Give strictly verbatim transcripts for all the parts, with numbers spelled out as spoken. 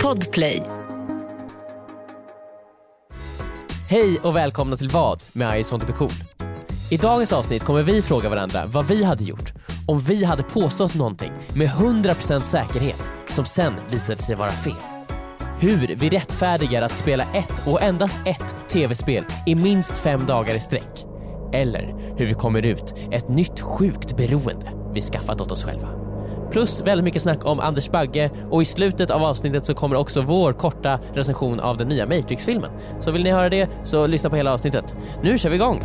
Podplay. Hej och välkomna till Vad med I Sånt är cool. I dagens avsnitt kommer vi fråga varandra vad vi hade gjort om vi hade påstått någonting med hundra procent säkerhet som sen visade sig vara fel. Hur vi rättfärdigar att spela ett och endast ett tv-spel i minst fem dagar i sträck. Eller hur vi kommer ut ett nytt sjukt beroende vi skaffat åt oss själva. Plus väldigt mycket snack om Anders Bagge, och i slutet av avsnittet så kommer också vår korta recension av den nya Matrix-filmen. Så vill ni höra det så lyssna på hela avsnittet. Nu kör vi igång!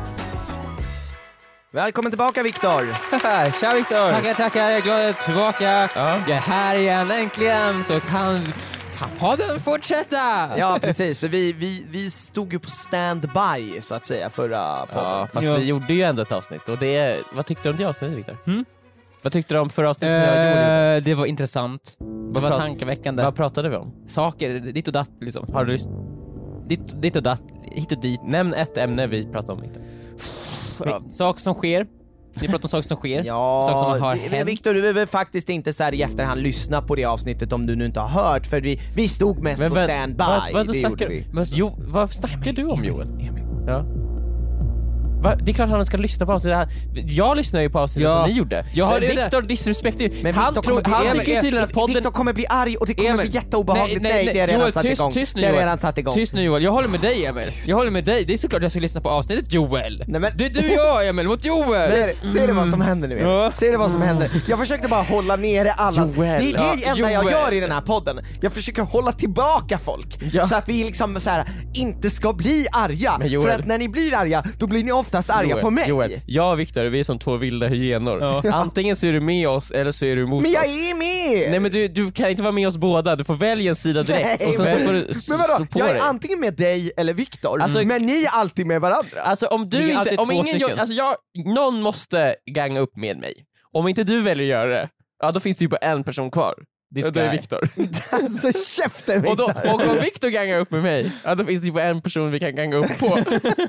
Välkommen tillbaka, Viktor! Tja, Viktor! Tackar, tackar, jag är glad att jag är tillbaka. Ja. Jag är här igen, äntligen, så kan, kan podden fortsätta. Ja, precis, för vi, vi, vi stod ju på standby så att säga förra podden. Ja, fast Jo. vi gjorde ju ändå ett avsnitt. Och det, vad tyckte du om det avsnittet, Viktor? Hmm? Vad tyckte du om förra avsnittet som jag gjorde? Eh, det var intressant. Det var prat- tankeväckande. Vad pratade vi om? Saker, ditt och datt liksom. Har du lyssnat? Ditt, ditt och datt, hit och dit. Nämn ett ämne vi pratade om, Viktor. Ja. Saker som sker. Vi pratar om saker som sker. Ja, saker som har det- hänt. Viktor, du behöver faktiskt inte så här i efterhand lyssna på det avsnittet om du nu inte har hört, för vi, vi stod mest på vad- standby. vad, vad, det snackar, gjorde vi. men, jo, vad snackar du om, Joel? Emil. Ja. Va? Det är klart att han ska lyssna på avsnittet. Jag lyssnar ju på avsnittet Ja. som ni gjorde. Jag har Men det- Viktor disrespektar ju. Men Han, Viktor tror, kommer bli- han Emil, tycker ju tydligen att podden... Viktor kommer bli arg och det kommer Emil. bli jätteobehagligt. Nej, Nej, nej, det är redan Joel, satt tyst, igång. tyst nu, det är Joel. redan satt igång. Tyst nu, Joel, jag håller med dig, Emil. Jag håller med dig, det är såklart jag ska lyssna på avsnittet, Joel. Nej, men- Det är du och jag, Emil, mot Joel. Ser, ser du vad som händer nu? Ja. Ser du vad som händer? Jag försöker bara hålla nere alla. Joel. Det är det Ja, enda jag Joel. gör i den här podden. Jag försöker hålla tillbaka folk. Ja. Så att vi liksom så här, inte ska bli arga. Men Joel. För att när ni blir arga, då blir ni oftast arga Joel, på mig. Joel, jag och Viktor, vi är som två vilda hyenor. Ja. Antingen så är du med oss eller så är du emot Men jag oss. är med! Nej, men du, du kan inte vara med oss båda, du får välja en sida direkt. Nej, och sen men- så får du Men slå vadå? på Jag är dig. antingen med dig eller Viktor, Alltså- men ni är alltid med varandra. Alltså om du Vi är inte, alltid om två ingen stycken. gör, alltså jag, någon måste ganga upp med mig. Om inte du väljer att göra det, ja då finns det ju bara en person kvar. This Och det är guy. Viktor. Alltså käften, Och, då, Viktor. och om Viktor gangar upp med mig, ja då finns det ju bara en person vi kan ganga upp på.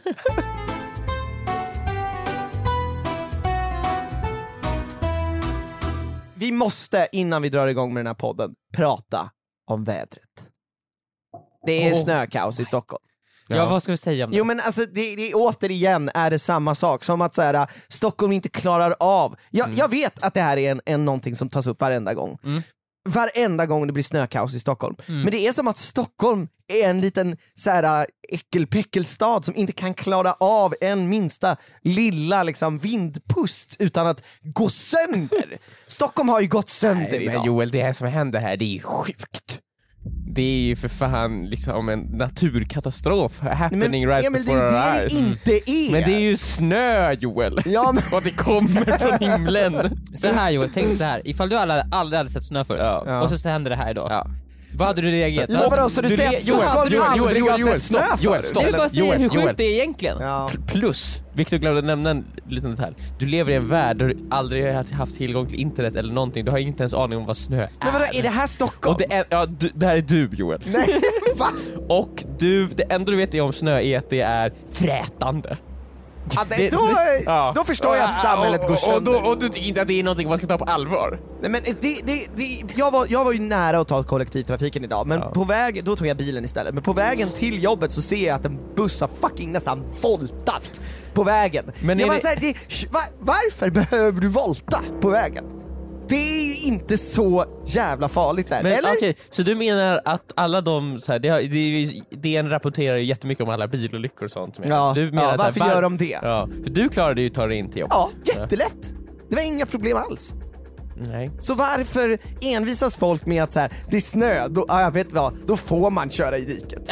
Vi måste, innan vi drar igång med den här podden, prata om vädret. Det är Åh. snökaos i Stockholm. Ja, vad ska vi säga om det? Jo men alltså det, det återigen är det samma sak som att så här, Stockholm inte klarar av. Jag, jag vet att det här är en, en någonting som tas upp varenda gång. Mm. Varenda gång det blir snökaos i Stockholm. Mm. Men det är som att Stockholm är en liten så här, äckelpäckelstad som inte kan klara av en minsta lilla liksom, vindpust utan att gå sönder. Stockholm har ju gått sönder Nej, men idag. Joel, det här som händer här, det är ju sjukt. Det är ju för fan liksom en naturkatastrof happening right Emil, det before är our det eyes. det inte är. Men det är ju snö, Joel. Ja, men... Och det kommer från himlen. Så här, Joel, tänk så här. Ifall du aldrig, aldrig hade sett snö förut, Ja. och så, så händer det här idag. Ja. Vad hade du reagerat? Men vadå, så du Du säger le- att Joel, Stockholm Joel, Joel, aldrig Joel, har Joel, sett snö stopp, Joel, förut? stopp. Jag vill bara säga Joel, hur sjukt Joel. det är egentligen. Ja. Plus, Victor glömde nämna en liten detalj. Du lever i en värld där du aldrig har haft tillgång till internet eller någonting. Du har inte ens aning om vad snö är. Men vadå, är det här Stockholm? Och det, är, ja, du, det här är du, Joel. Nej, va? Och du, det enda du vet om snö är att det är frätande. Ja, det, Det- då, Ja. då förstår jag att samhället och, går och, sönder. och, då, och du tycker inte att det är någonting man ska ta på allvar? Nej, men det, det, det, jag, var, jag var ju nära att ta kollektivtrafiken idag, men Ja. på väg, då tog jag bilen istället. Men på vägen till jobbet så ser jag att en buss har fucking nästan voltat på vägen. Men jag är bara det- säger, det, va, varför behöver du volta på vägen? Det är ju inte så jävla farligt där, Men eller? okej, så du menar att alla de, så här, det, har- det, är ju- D N rapporterar ju jättemycket om alla bilolyckor och sånt. Men Ja, du menar ja, så här, varför var- gör de det? Ja, för du klarade ju att ta dig in till jobbet. Ja, jättelätt. Det var inga problem alls. Nej. Så varför envisas folk med att så här, det är snö, då, ja, jag vet vad, då får man köra i diket.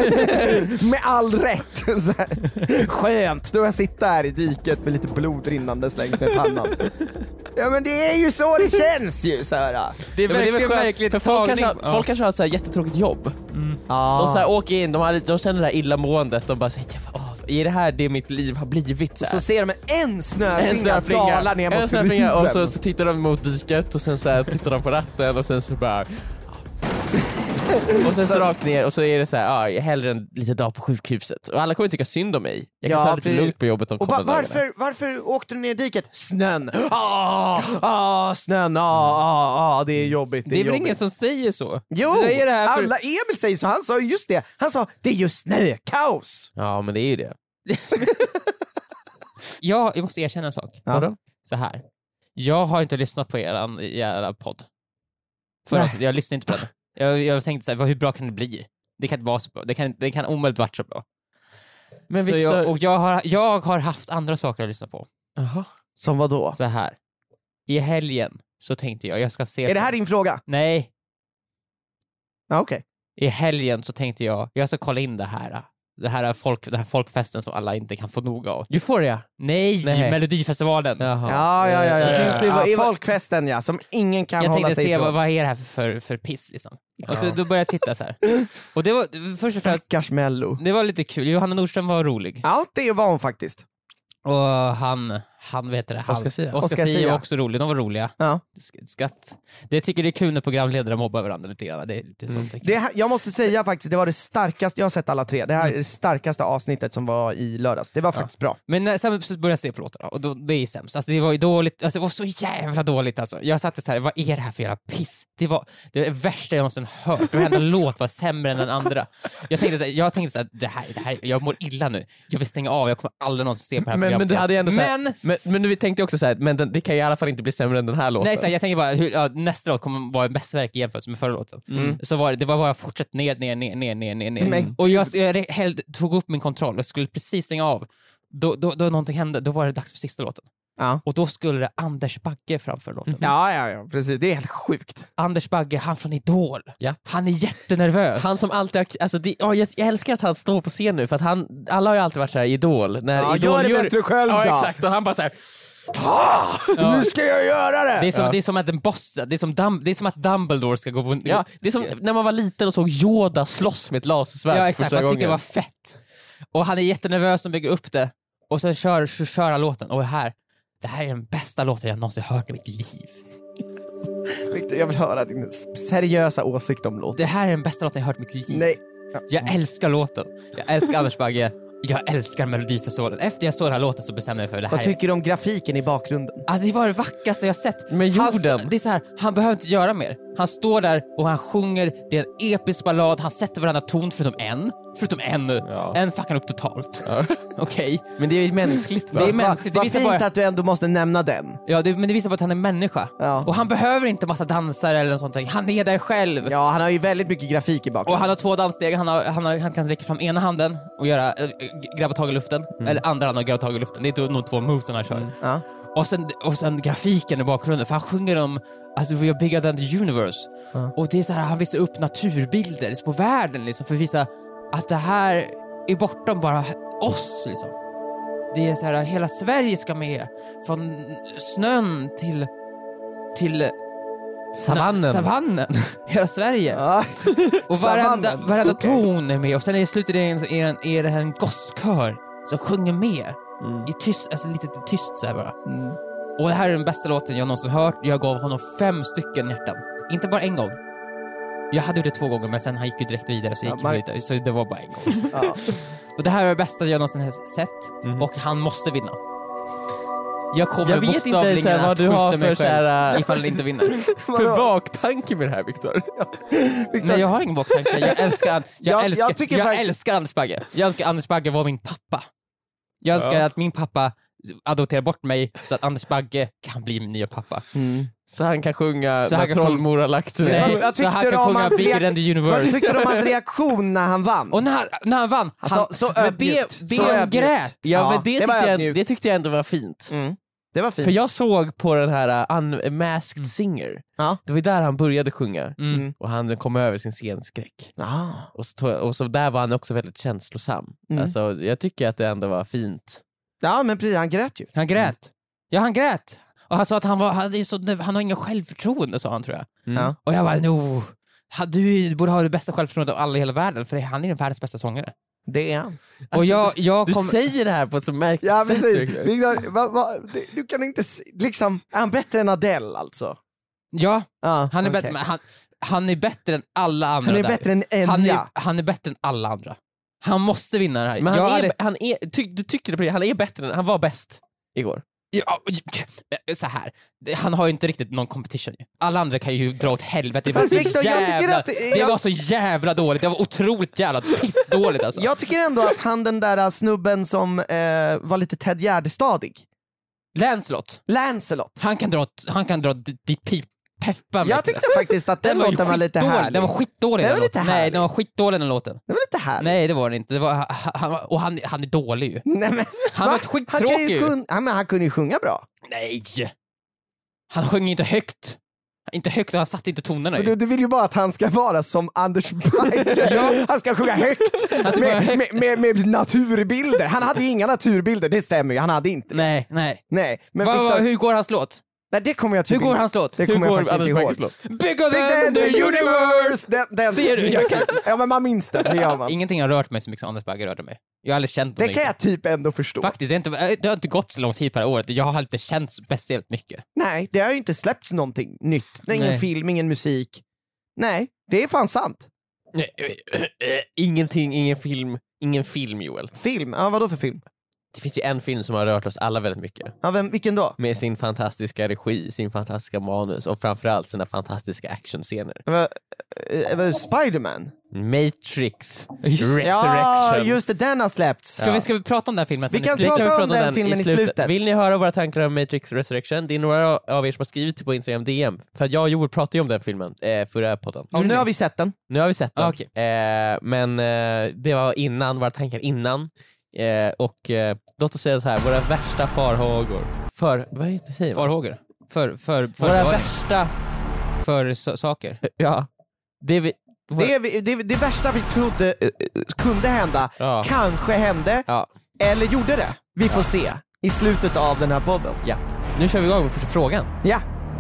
Med all rätt. Så här. Skönt, då jag sitter här i diket med lite blod rinnandes längs med pannan. Ja men det är ju så det känns ju så här. Det är Ja, men det är väl verkligen skönt, märkligt för folk kanske, tagning. har, folk kanske har ett så här jättetråkigt jobb. Ja. De så här åker in, de, har, de känner det här illamåendet, de bara säger åh, är det här det mitt liv har blivit? Så, här? Så ser de en snöflinga, en snöflinga, dala ner mot en snöflinga och så, huven. så tittar de mot diket och sen så här, tittar de på ratten och sen så bara Och sen så rakt ner och så är det så här, ja, hellre en liten dag på sjukhuset. Och alla kommer tycka synd om mig. Jag kan Ja, ta det lite det- lugnt på jobbet de Och kommande va- dagarna. varför, varför åkte du ner i diket? Snön! Ah, ah, snön, ah, ah, ah, det är jobbigt. Det är väl jobbigt. ingen som säger så? Jo, Det är det här för- alla Emil säger så, han sa just det. Han sa, det är ju snökaos. Ja, men det är ju det. Jag, jag måste erkänna en sak. Ja. Vadå? Så här. Jag har inte lyssnat på er jävla podd. Förra Nej. avsnittet, jag lyssnade inte på den. Jag, jag tänkte så här, vad- hur bra kan det bli? Det kan inte vara så bra. Det kan, det kan omöjligt vara så bra. Men så Victor... jag, och jag har, jag har haft andra saker att lyssna på. Jaha. Som vad då? Så här. I helgen så tänkte jag, jag ska se... Är det på- här din fråga? Nej. Ja, okej. I helgen så tänkte jag, jag ska kolla in det här. Det här, folk, den här folkfesten som alla inte kan få nog av. Euphoria? Nej, Nej. Melodifestivalen. Jaha. Ja, ja, ja. ja, ja. Ja, ja folkfesten ja, som ingen kan Jag hålla tänkte sig se ifrån. vad, vad är det här för, för, för piss liksom. Och så då började jag titta så här. Och det var först och främst, Stackars Mello. det var lite kul. Johanna Nordström var rolig. Ja, det var hon faktiskt. Och han, han vet det, han, Oscar Sia. Oscar Oscar Sia Sia. var också rolig. De var roliga. Ja. Sk- Skratt. Det tycker det är kul när programledare mobbar varandra lite grann. Det är lite sånt. tänker Det här, jag måste säga faktiskt, det var det starkaste, jag har sett alla tre, det här är det starkaste avsnittet som var i lördags. Det var faktiskt bra. Men när, sen så började jag se på låtarna och då, det är sämst. Alltså det var ju dåligt, alltså det var så jävla dåligt alltså. Jag satt så här, vad är det här för jävla piss? Det var det värsta jag någonsin hört. Varenda låt var sämre än den andra. Jag tänkte så här, jag tänkte så här, det här, det här, jag mår illa nu. Jag vill stänga av, jag kommer aldrig någonsin se på det här Men, men programmet. du hade ju ändå så här, men, men, men du tänkte också så här, men den, det kan i alla fall inte bli sämre än den här låten. nej, så här, jag tänker bara, hur, ja, nästa låt kommer vara en mästerverk i jämförelse med förra låten. Mm. Så var det, det var bara fortsätt ner, ner, ner, ner, ner, ner, ner. Men Och jag, jag hällde, tog upp min kontroll och skulle precis stänga av. Då, då, då någonting hände, då var det dags för sista låten. Ja. Och då skulle det Anders Bagge framför låten. Ja, ja, ja, precis. Det är helt sjukt. Anders Bagge, han från Idol. Ja. Han är jättenervös. Han som alltid har, alltså det, ja, jag, jag älskar att han står på scen nu för att han, alla har ju alltid varit så här Idol. När Ja, Idol gör det bättre själv Ja då. exakt, och han bara så här. Nu ska jag göra det! det, är som, Ja. det är som att en boss, det är som, Dum, det är som att Dumbledore ska gå på... Ja, det är som när man var liten och såg Yoda slåss med ett lasersvärd Ja för exakt, första man tycker gången. det var fett. Och han är jättenervös och bygger upp det. Och sen kör, så kör han låten. Och här, det här är den bästa låten jag någonsin hört i mitt liv. Victor, jag vill höra din seriösa åsikt om låten. Det här är den bästa låten jag hört i mitt liv. Nej. Jag älskar låten. Jag älskar Anders Bagge. Jag älskar Melodifestivalen. Efter jag såg den här låten så bestämde jag för det här. Vad tycker du om grafiken i bakgrunden? Alltså det var det vackraste jag sett. Med Han jorden. st- det är så här, han behöver inte göra mer. Han står där och han sjunger, det är en episk ballad, han sätter varandra ton förutom en. Förutom en nu. Ja. En fuckar upp totalt. Okej. Men det är ju mänskligt va? Det är Vad mänskligt. Det va visar fint bara, att du ändå måste nämna den. ja, det, men det visar bara att han är människa. Ja. Och han behöver inte massa dansare eller något sånt. Han är där själv. Ja, han har ju väldigt mycket grafik i Och bakgrunden. han har två danssteg, han, har, han, har, han kan räcka fram ena handen och göra äh, grabba tag i luften, eller andra handen och grabba tag i luften. Det är nog två moves han kör. Ja. Och sen, och sen grafiken i bakgrunden, för han sjunger om alltså we are bigger than the universe. Ja. Och det är så här, han visar upp naturbilder på världen liksom, för att visa att det här är bortom bara oss liksom. Det är så här, hela Sverige ska med, från snön till till Savannen. Savannen. Hela Sverige. Ja. Och varenda, Savannen. varenda Okej. ton är med. Och sen i slutet är det en, är en, är det en gosskör som sjunger med. Mm. I tyst, alltså lite tyst så här bara. Mm. Och det här är den bästa låten jag någonsin hört. Jag gav honom fem stycken hjärtan. Inte bara en gång. Jag hade gjort det två gånger, men sen han gick ju direkt vidare så gick Ja, ja, man- lite, så det var bara en gång. Ja. Och det här är det bästa jag någonsin har sett. Mm. Och han måste vinna. Jag kommer Jag vet inte bokstavligen så här, vad att du har skjuta mig för så själv här, äh, ifall han inte vinner. för Vadå? baktanke med det här Victor. Victor, Nej, jag har ingen baktanke. Jag älskar, jag Jag- älskar, jag jag tycker faktiskt- älskar Anders Bagge. Jag önskar Anders Bagge var min pappa. Jag önskar Ja. att min pappa adopterar bort mig så att Anders Bagge kan bli min nya pappa. Mm. Så han kan sjunga Så han när kan trollmor har lagt sig. Nej, vad- vad så tyckte han du kan om sjunga hans Bigger reak- than the universe. Vad tyckte du om hans reaktion när han vann? Och när, när han vann, han, Alltså, så men ödmjukt. det, Så det ödmjukt. grät. Ja, Ja, men det, det var tyckte jag, ödmjukt. det tyckte jag ändå var fint. Mm. Det var fint. För jag såg på den här uh, Unmasked Mm. Singer, Ja. det var ju där han började sjunga. Mm. Mm. Och han kom över sin scenskräck. Ah. Och så, och så där var han också väldigt känslosam. Mm. Alltså, jag tycker att det ändå var fint. Ja, men precis, han grät ju. Han grät. Ja, han grät. Och han sa att han, var, han, är så, han har ingen självförtroende, sa han tror jag. Mm. Ja. Och jag bara, no, ha- du borde ha det bästa självförtroendet av alla i hela världen, för han är den världens bästa sångare. Det är han. Och jag, jag Du kom, säger det här på ett så märkligt Ja, sätt. precis. Victor. Victor, va, va, du, du kan inte... s- Liksom, är han bättre än Adele alltså? ja, Ja, han är okej. bättre, men han, Han är bättre än alla andra Han är där. bättre än Enya. Han är, han är bättre än alla andra. Han måste vinna det här. Men han Jag är, hade- han är, ty, du tyckte det på det, han är bättre än, han var bäst igår. Ja, så här. Han har ju inte riktigt någon competition. Alla andra kan ju dra åt helvete. Det var, Fast så Victor, jag tycker jävla, att- det jag- var så jävla dåligt. Det var otroligt jävla pissdåligt alltså. Jag tycker ändå att han den där snubben som eh, var lite Ted Gärdestadig, Lancelot, Lancelot. han kan dra, han kan dra d- ditt pip. Peppa Jag tyckte faktiskt att den, ju låten var lite skitdålig. härlig. Den var skitdålig. Den var den lite låten. Nej, härlig. den var skitdålig den låten. Det var lite härligt. Nej, det var den inte. Det var, han, och han, han är dålig ju. Nej, men, Han va? var skittråkig han, kan ju ju. sjung- ja, men han kunde ju sjunga bra. Nej! Han sjöng inte högt. Inte högt och han satte inte tonerna Men ju. du, du vill ju bara att han ska vara som Anders Bagge. Ja. Han ska sjunga högt, ska med, sjunga högt. Med, med, med naturbilder. Han hade ju inga naturbilder, det stämmer ju. Han hade inte det. Nej, nej. Nej, men Va, va, Victor, hur går hans låt? nej, det kommer jag typ Hur går inte- hans låt? Det kommer Hur jag går faktiskt Anders inte ihåg. Bagges låt? Bigger Big than the universe! Den, den, Ser du? Jag kan- Ja, men man minns den, det gör man. Ingenting har rört mig så mycket som Anders Bagge rörde mig. Jag har aldrig känt Det honom. kan jag typ ändå förstå. Faktiskt, jag har inte, det har inte gått så lång tid per året. Jag har inte känt speciellt mycket. Nej, det har ju inte släppts någonting nytt. Det är ingen Nej. film, ingen musik. Nej, det är fan sant. Ingenting, ingen film, ingen film Joel. Film? Ja, vadå för film? Det finns ju en film som har rört oss alla väldigt mycket. Ja, vem, vilken då? Med sin fantastiska regi, sin fantastiska manus och framförallt sina fantastiska actionscener. Va- eh, vad- Spider-Man? Matrix Resurrection. Ja, just det, den har släppts. Ska, vi, ska vi prata om den filmen sen Vi kan i slutet? prata Kan vi om den filmen i slutet. Vill ni höra våra tankar om Matrix Resurrection? Det är några av er som har skrivit på Instagram D M. För jag och Joel pratade ju om den filmen eh, förra podden. Och nu har vi sett den. Nu har vi sett den. Ah, okej. eh, men eh, det var innan, våra tankar innan. Eh, och eh, låt oss säga så här, våra värsta farhågor. För, vad heter säger man? Farhågor. För, för, för, Våra för, värsta, för so- saker. ja. Det vi, Det, är vi- det, det värsta vi trodde eh, kunde hända, Ja. kanske hände, ja, eller gjorde det. Vi får se i slutet av den här podden. ja. Nu kör vi igång med första frågan. Ja.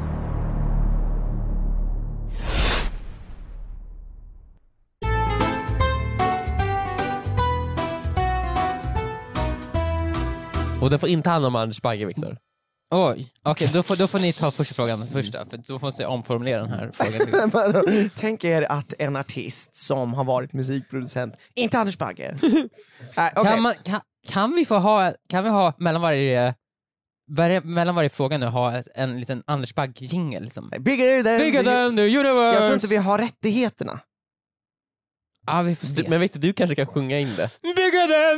Och det får inte handla om Anders Bagge, Viktor. Oj, okej då, får, då får ni ta första frågan första, för då får vi omformulera den här frågan. Men, tänk er att en artist som har varit musikproducent, inte Anders Bagge. Nej, okej. kan, man, kan, kan vi få ha, kan vi ha mellan varje, varje mellan varje fråga nu ha en liten Anders Bagge-jingel liksom? Bigger than, Bigger than the universe! Jag tror inte vi har rättigheterna. Ja, vi får se. Du, men Viktor, du kanske kan sjunga in det. Bigger than...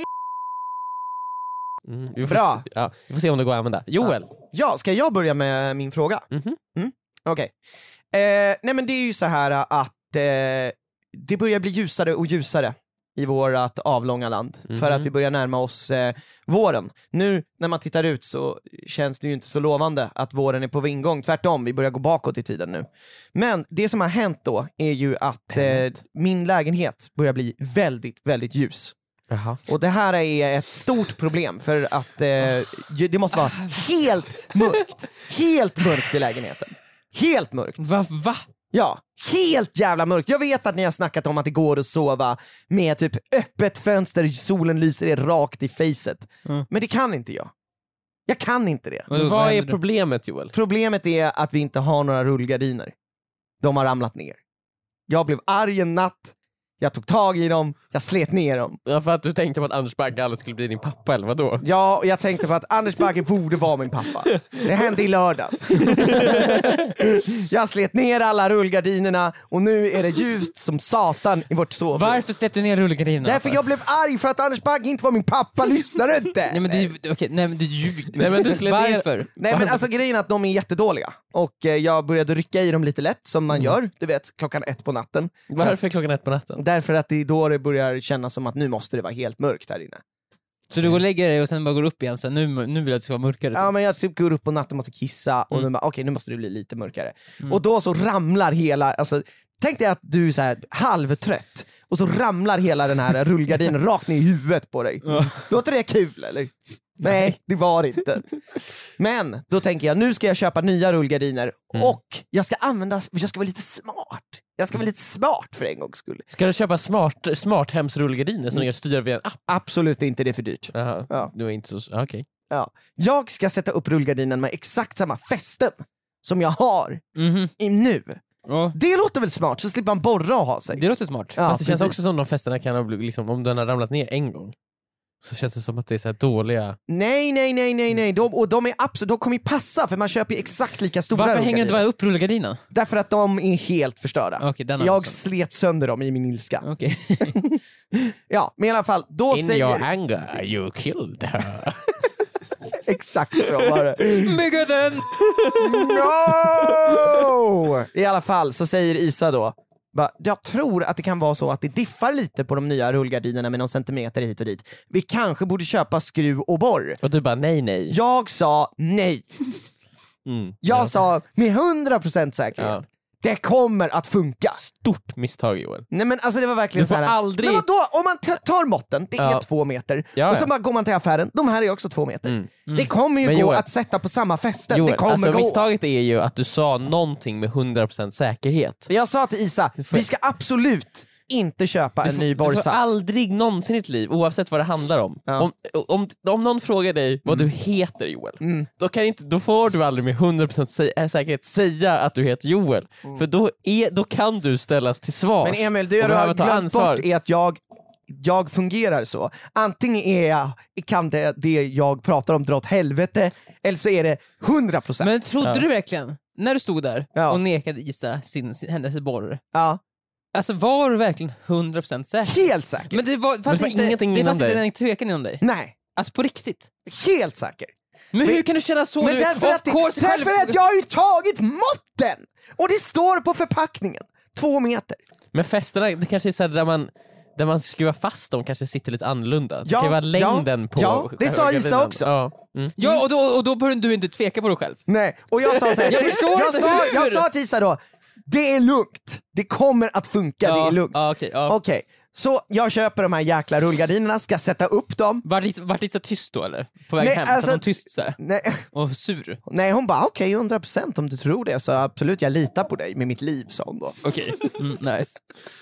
Mm, vi får Bra. Se, ja, vi får se om det går att använda. Joel. Ja, ska jag börja med min fråga? Mhm. Okej. Eh, nej men det är ju så här att eh, det börjar bli ljusare och ljusare i vårt avlånga land, Mhm. för att vi börjar närma oss eh, våren. Nu när man tittar ut så känns det ju inte så lovande att våren är på ingång, tvärtom, vi börjar gå bakåt i tiden nu. Men det som har hänt då är ju att eh, min lägenhet börjar bli väldigt, väldigt ljus. Jaha. Och det här är ett stort problem, för att eh, ju- det måste vara helt mörkt. Helt mörkt i lägenheten. Helt mörkt. Va? va? Ja, helt jävla mörkt. Jag vet att ni har snackat om att det går att sova med typ öppet fönster, solen lyser er rakt i facet. Mm. Men det kan inte jag. Jag kan inte det. Vadå, Vad är händer då? problemet, Joel? Problemet är att vi inte har några rullgardiner. De har ramlat ner. Jag blev arg en natt, jag tog tag i dem, jag slet ner dem. Ja, för att du tänkte på att Anders Bagge aldrig skulle bli din pappa, eller vadå? Ja, och jag tänkte på att Anders Bagge borde vara min pappa. Det hände i lördags. Jag slet ner alla rullgardinerna och nu är det ljust som satan i vårt sovrum. Varför släppte du ner rullgardinerna? Därför jag blev arg för att Anders Bagge inte var min pappa, lyssnar du inte? Nej men du, okej, nej men du ljug. Nej, men du slet ner- Varför? Nej men Varför? alltså grejen är att de är jättedåliga och eh, jag började rycka i dem lite lätt som man gör, du vet, klockan ett på natten. Varför klockan ett på natten? Därför att det är då det börjar kännas som att nu måste det vara helt mörkt här inne. Så du går och lägger dig och sen bara går upp igen, så nu, nu vill jag att det ska vara mörkare. Ja men jag typ går upp på natten och måste kissa och Mm. nu bara, okej nu måste det bli lite mörkare. Mm. Och då så ramlar hela, alltså tänk dig att du är så här halvtrött och så ramlar hela den här rullgardinen rakt ner i huvudet på dig. Ja. Låter det kul eller? Nej, det var det inte. Men då tänker jag, nu ska jag köpa nya rullgardiner Mm. och jag ska använda, jag ska vara lite smart. Jag ska vara lite smart för en gångs skull. Ska du köpa smart, smart hemsrullgardiner som du kan styra via en app? Absolut inte, det är för dyrt. Jaha, Ja. du är inte så... ah, Okej. Ja. Jag ska sätta upp rullgardinen med exakt samma fästen som jag har Mhm. i nu. Ja. Det låter väl smart, så slipper man borra och ha sig. Det låter smart. Ja, Fast det känns precis. också som de festerna kan ha blivit, liksom, om den har ramlat ner en gång så känns det som att det är så här dåliga. Nej, nej, nej, nej, nej. De, och de är absolut, de kommer ju passa för man köper ju exakt lika stora Varför hänger du rullgardiner. inte bara upp rullgardinen? Därför att de är helt förstörda. Okej, den har Jag också. slet sönder dem i min ilska. Okej. Ja, men i alla fall, då In säger... your anger you killed her. Exakt så var det. Bigger than... No! I alla fall så säger Isa då, bara, jag tror att det kan vara så att det diffar lite på de nya rullgardinerna med någon centimeter hit och dit. Vi kanske borde köpa skruv och borr. Och du bara nej nej. Jag sa nej. Mm. Jag Ja. sa med hundra procent säkerhet. Ja. Det kommer att funka. Stort misstag Joel. Nej men alltså det var verkligen Du får så här. aldrig- Men vadå, om man t- tar måtten, det är Ja. två meter. Ja, Och så ja. bara går man till affären, de här är också två meter. Mm. Det kommer ju Men gå Joel- att sätta på samma fästen. Joel, det kommer alltså gå. misstaget är ju att du sa någonting med hundra procent säkerhet. Jag sa till Isa, vi ska absolut inte köpa en ny Du får borrsats. aldrig någonsin i ditt liv, oavsett vad det handlar om. Ja. Om, om, om någon frågar dig vad du heter Joel, Mm. då, kan inte, då får du aldrig med hundra procent sä- säkerhet säga att du heter Joel. För då, är, då kan du ställas till svars. Men Emil, det och du behöva har ta glömt ansvar. bort är att jag, jag fungerar så. Antingen är jag, kan det, det jag pratar om dra åt helvete, eller så är det hundra procent. Men trodde Ja. du verkligen, när du stod där Ja. och nekade Isa sin, sin, hennes borr, Ja, alltså var du verkligen hundra procent säker? helt säker. Men det var, fanns det var inte, ingenting det inom fanns inte dig. en tvekan inom dig? Nej, Alltså på riktigt? helt säker. Men, Men- hur kan du känna så? Men du, därför of att, det, course, därför själv- att jag har ju tagit måtten! Och det står på förpackningen. Två meter. Men festerna, det kanske är så här där man där man skruvar fast dem kanske sitter lite annorlunda. Det Ja, kan ju vara längden ja, på ja, det sa själva Isa gardinen. också. Ja. Mm. Ja, och då, och då började du inte tveka på dig själv. Nej, och jag sa så här, Jag förstår jag, inte sa, hur. jag sa till Isa då, det är lugnt. Det kommer att funka, det är lugnt. Ja, okej, ja. Okej, så jag köper de här jäkla rullgardinerna, ska sätta upp dem. Var det, var det lite så tyst då eller? På väg Nej, hem? alltså- Satt hon tyst så här? Nej, Och sur? nej hon bara okej, hundra procent om du tror det så absolut, jag litar på dig med mitt liv, sa hon då. Okej, mm, nice.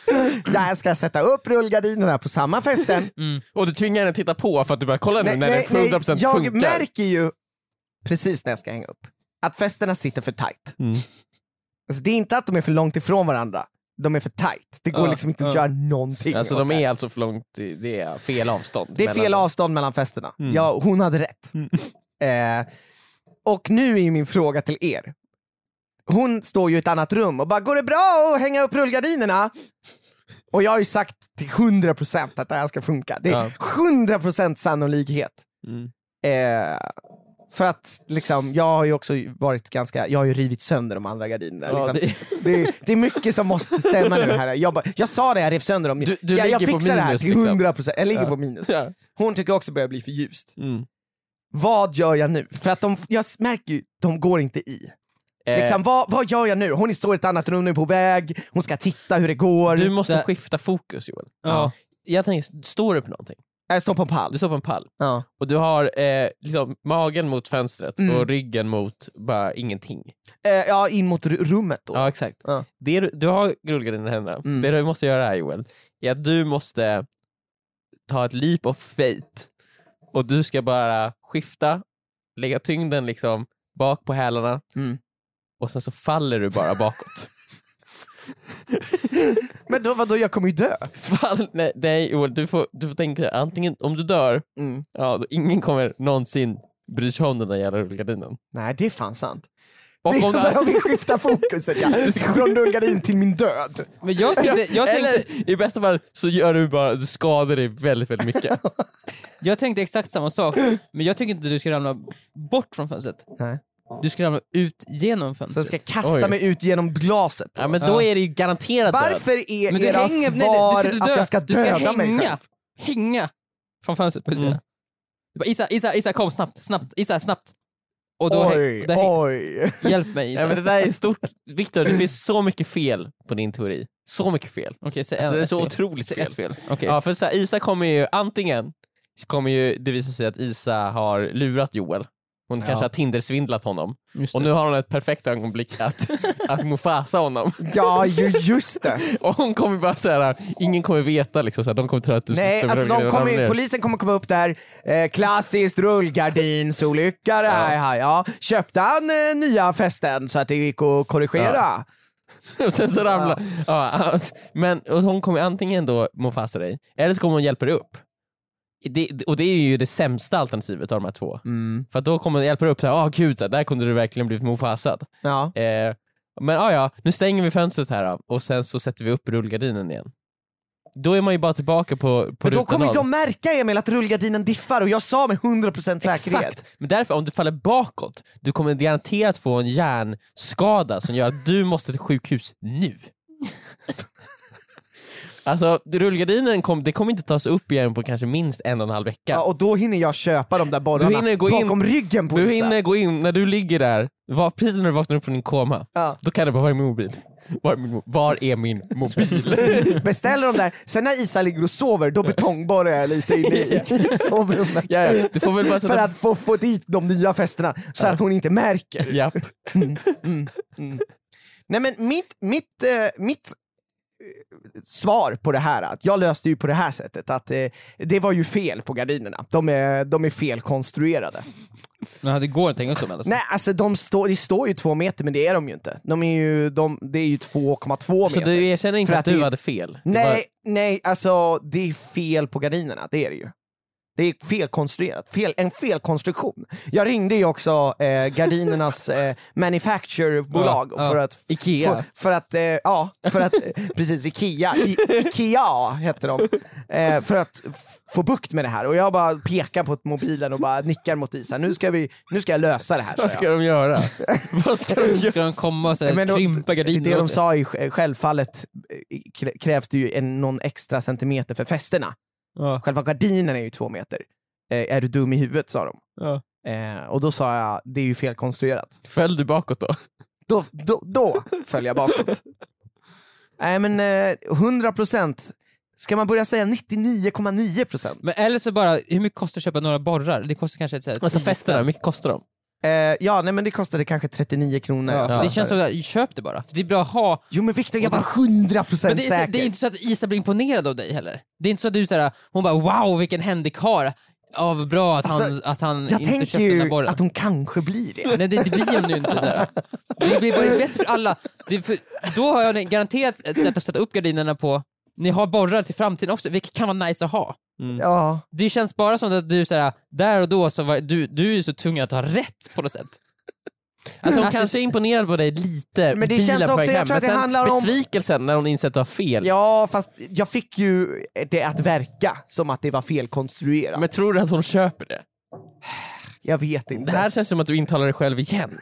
Där ska jag sätta upp rullgardinerna på samma fästen. Och du tvingar henne att titta på för att du bara kolla nu Nej, när nej, det hundra procent nej, jag funkar. märker ju precis när jag ska hänga upp att fästena sitter för tight. Mm. Alltså, det är inte att de är för långt ifrån varandra, de är för tight. Det går Ja, liksom inte att ja. göra någonting Alltså åt de det. är alltså för långt, det är fel avstånd. Det är fel mellan- avstånd mellan fästena. Mm. Ja, hon hade rätt. Eh, och nu är min fråga till er. Hon står ju i ett annat rum och bara, går det bra att hänga upp rullgardinerna? Och jag har ju sagt till hundra procent att det här ska funka. Det är Ja. hundra procent sannolikhet. Mm. Eh, för att liksom, jag har ju också varit ganska, jag har ju rivit sönder de andra gardinerna. Ja, liksom. det- det... Det, är mycket som måste stämma nu här. Jag, bara, jag sa det, jag rev sönder dem. Du- du jag, jag ligger på fixar det här minus, till liksom. hundra procent. Jag ligger Ja. på minus. Ja. Hon tycker också börjar bli för ljust. Mm. Vad gör jag nu? För att de, jag märker ju, de går inte i. Eh, Liksom, vad, vad gör jag nu? Hon står i ett annat rum nu på väg, hon ska titta hur det går. du måste Så- skifta fokus Joel. Ja. Jag tänker, står du på någonting? Jag står på en pall. Du står på en pall Ja. och du har eh, liksom, magen mot fönstret Mm. och ryggen mot bara ingenting. Eh, ja, in mot r- rummet då. Ja exakt. Ja. Det du, du har rullgardinen i händerna. Mm. Det du måste göra här Joel, är att du måste ta ett leap of faith och du ska bara skifta, lägga tyngden liksom bak på hälarna Mm. och sen så faller du bara bakåt. Men då, vadå, jag kommer ju dö. Fall, nej, nej Joel, du får, du får tänka antingen om du dör, Mm. ja, då ingen kommer någonsin bry sig om den där jävla rullgardinen. Nej, det är fan sant. Och Det om du, är bara om vi skiftar fokuset, ja. Från rullgardin till min död. Men jag tänkte, jag tänkte, eller i bästa fall så gör du bara, du skadar dig väldigt väldigt mycket. jag tänkte exakt samma sak, men jag tycker inte du ska ramla bort från fönstret. Nej. Du ska ramla ut genom Så fönstret. jag ska kasta Oj. mig ut genom glaset. Då. Ja, men då Ja. är det ju garanterat död. Varför är Men du era hänger, nej, svar nej, du ska inte att dö. jag ska du ska döda mig hänga, själv? hänga från fönstret på utsidan. Mm. Du bara, Isa, Isa, Isa, kom snabbt, snabbt, Isa, snabbt. Och då, häng, Oj, och där häng, oj. hjälp mig Isa. Ja, men det där är stort. Viktor, det finns så mycket fel på din teori. Så mycket fel. Okej, säg Alltså, det är ett så fel. otroligt Säg fel. ett fel. Okej. Ja, för så här, Isa kommer ju antingen kommer ju det visa sig att Isa har lurat Joel. Hon Ja. kanske har Tinder-svindlat honom. Just Och det. nu har hon ett perfekt ögonblick att, att Mufasa honom. Ja, ju just det. Och hon kommer bara säga, ingen kommer veta liksom, så här, de kommer tro att du Nej, ska alltså de kommer, polisen kommer komma upp där, eh, klassiskt rullgardinsolycka det här, ja. Ja. Köpte han eh, nya fästen så att det gick att korrigera? och sen så ramlar ja. Ja, men och hon kommer antingen då Mufasa dig eller så kommer hon hjälpa dig upp. Det, och det är ju det sämsta alternativet av de här två. Mm. För att då kommer hon hjälpa dig upp så här, ah gud, så här, där kunde du verkligen blivit Mufasad. Ja. Eh, men ja, ja, nu stänger vi fönstret här då, och sen så sätter vi upp rullgardinen igen. Då är man ju bara tillbaka på, på Men då ruta kommer noll. de märka, Emil, att rullgardinen diffar och jag sa med hundra procent säkerhet. Exakt, men därför om du faller bakåt, du kommer garanterat få en hjärnskada som gör att du måste till sjukhus nu. Alltså rullgardinen kom, det kommer inte tas upp igen på kanske minst en och en halv vecka. Ja, och då hinner jag köpa de där borrarna Du hinner gå in- bakom ryggen på Du Isa. hinner gå in, när du ligger där, var, precis när du vaknar upp från din koma, Ja. då kan det bara, var är min mobil? Var är min, mo- var är min mobil? Beställer de där, sen när Isa ligger och sover, då betongborrar jag lite in i, i sovrummet. Ja, ja, du får väl bara sätta... För att få, få dit de nya fästena, så att hon inte märker. Japp. Mm, mm, mm. Nej men mitt, mitt, eh, mitt eh, svar på det här, att jag löste ju på det här sättet, att eh, det var ju fel på gardinerna. De är, de är felkonstruerade. Men det går inte att tänka så. Alltså. Nej, alltså de, stå, de står ju två meter, men det är de ju inte. De är ju, de, det är ju två komma två meter. Så du erkänner inte För att, att du det- hade fel? Det Nej, var- nej, alltså det är fel på gardinerna, det är det ju. Det är felkonstruerat, fel, en felkonstruktion. Jag ringde ju också eh, gardinernas eh, manufacturebolag Ja, ja. för att Ikea. För, för att, eh, ja, för att, eh, precis, Ikea, I, Ikea hette de, eh, för att f- få bukt med det här. Och jag bara pekar på mobilen och bara nickar mot Isa. Nu ska, vi, nu ska jag lösa det här. Vad sa ska jag. de göra? Vad ska de göra? Ska de komma och så här, Men då- krympa gardiner? Det de åt dig? sa i sj- självfallet eh, krä- krävs det ju en, någon extra centimeter för fästena. Ja. Själva gardinen är ju två meter. Eh, är du dum i huvudet, sa de. Ja. Eh, och då sa jag, det är ju felkonstruerat. Föll du bakåt då? Då, då, då föll jag bakåt. Nej men eh, hundra procent. Ska man börja säga nittionio komma nio procent? Men eller så bara, hur mycket kostar det att köpa några borrar? Det kostar kanske ett så här, Alltså tio festerna, hur spänn. mycket kostar de? Eh, ja, nej men det kostade kanske trettionio kronor. Ja, Ja. det känns som att köp det bara. För det är bra att ha. Jo men Victor, jag Och var hundra Men procent det är, säker. det är inte så att Isa blir imponerad av dig heller. Det är inte så att du såhär, hon bara wow vilken händig karl. Av bra att Alltså, han, att han jag inte tänker köpte den där ju borren. att hon kanske blir det. Nej det, det blir hon ju inte där. Det blir bara bättre för alla. Det är för, då har jag garanterat ett sätt att sätta upp gardinerna på. Ni har borrar till framtiden också, vilket kan vara nice att ha. Ja. Det känns bara som att du såhär, där och då så var du, du är så tung att ha rätt på något sätt. Alltså hon Att- kanske är imponerad på dig lite. Men det bilen känns på också- väg jag hem, tror att men det sen handlar om- besvikelsen när hon insett att du har fel. Ja, fast jag fick ju det att verka som att det var felkonstruerat. Men tror du att hon köper det? Jag vet inte. Det här känns som att du intalar dig själv igen.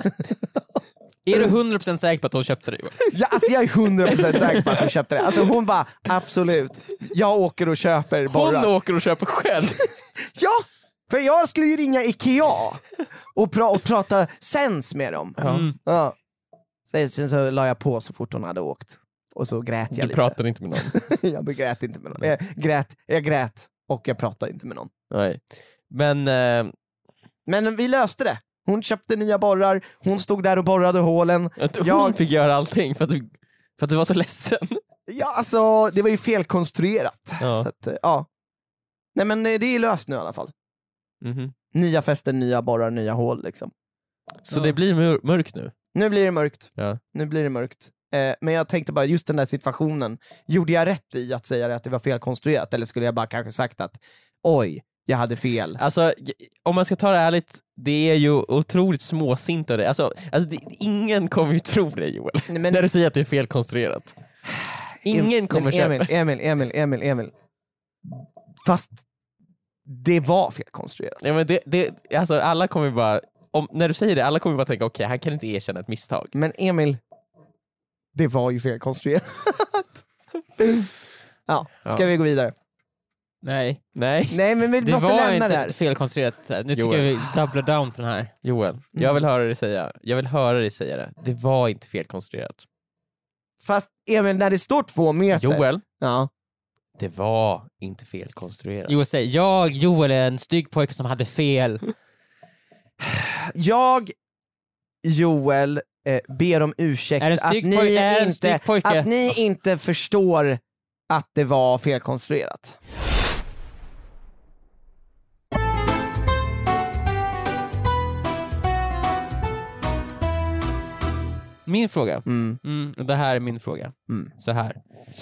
Är du hundra procent säker på att hon köpte det? Joel? Ja, alltså jag är hundra procent säker på att hon köpte det. Alltså hon bara, absolut. Jag åker och köper borrar. Hon åker och köper själv. Ja, för jag skulle ju ringa Ikea och, pra- och prata sens med dem. Mm. Ja. Sen, sen så la jag på så fort hon hade åkt. Och så grät jag Du lite. pratar inte med någon. jag grät inte med någon. Jag grät, jag grät och jag pratade inte med någon. Nej. Men eh, Men vi löste det. Hon köpte nya borrar, hon stod där och borrade hålen. att hon Jag- fick göra allting för att, du, för att du var så ledsen. Ja, alltså det var ju felkonstruerat. Ja. Så att, eh, ja. Nej men eh, det är löst nu i alla fall. Mhm. Nya fästen, nya borrar, nya hål liksom. Så Ja. det blir mör- mörkt nu? Nu blir det mörkt. Ja. Nu blir det mörkt. Eh, men jag tänkte bara, just den där situationen, gjorde jag rätt i att säga att det var felkonstruerat? Eller skulle jag bara kanske sagt att oj, jag hade fel? Alltså, om man ska ta det ärligt, det är ju otroligt småsint av dig. Alltså, alltså det, ingen kommer ju tro dig, Joel. Nej, men, När du säger att det är felkonstruerat. Ingen kommer men Emil, köpa. Emil, Emil, Emil, Emil. Fast det var felkonstruerat. Ja, men det, det, alltså, alla kommer bara, om, när du säger det, alla kommer bara tänka okej, han kan inte erkänna ett misstag. Men Emil, det var ju felkonstruerat. Ja, ska Ja. vi gå vidare? Nej. Nej, Nej men vi Det måste var lämna inte det här. felkonstruerat. Så här. Nu tycker Joel. jag vi doublar down på den här. Joel, jag vill höra dig säga, jag vill höra dig säga det. Det var inte felkonstruerat. Fast Emil, när det står två meter. Joel, Ja. det var inte felkonstruerat. Joel säger, jag, Joel är en stygg pojke som hade fel. Jag, Joel, eh, ber om ursäkt Är en att stygg ni, poj- är en inte, stygg pojke. att ni inte förstår att det var felkonstruerat. Min fråga. Mm. Mm, och det här är min fråga. Mm. Så här.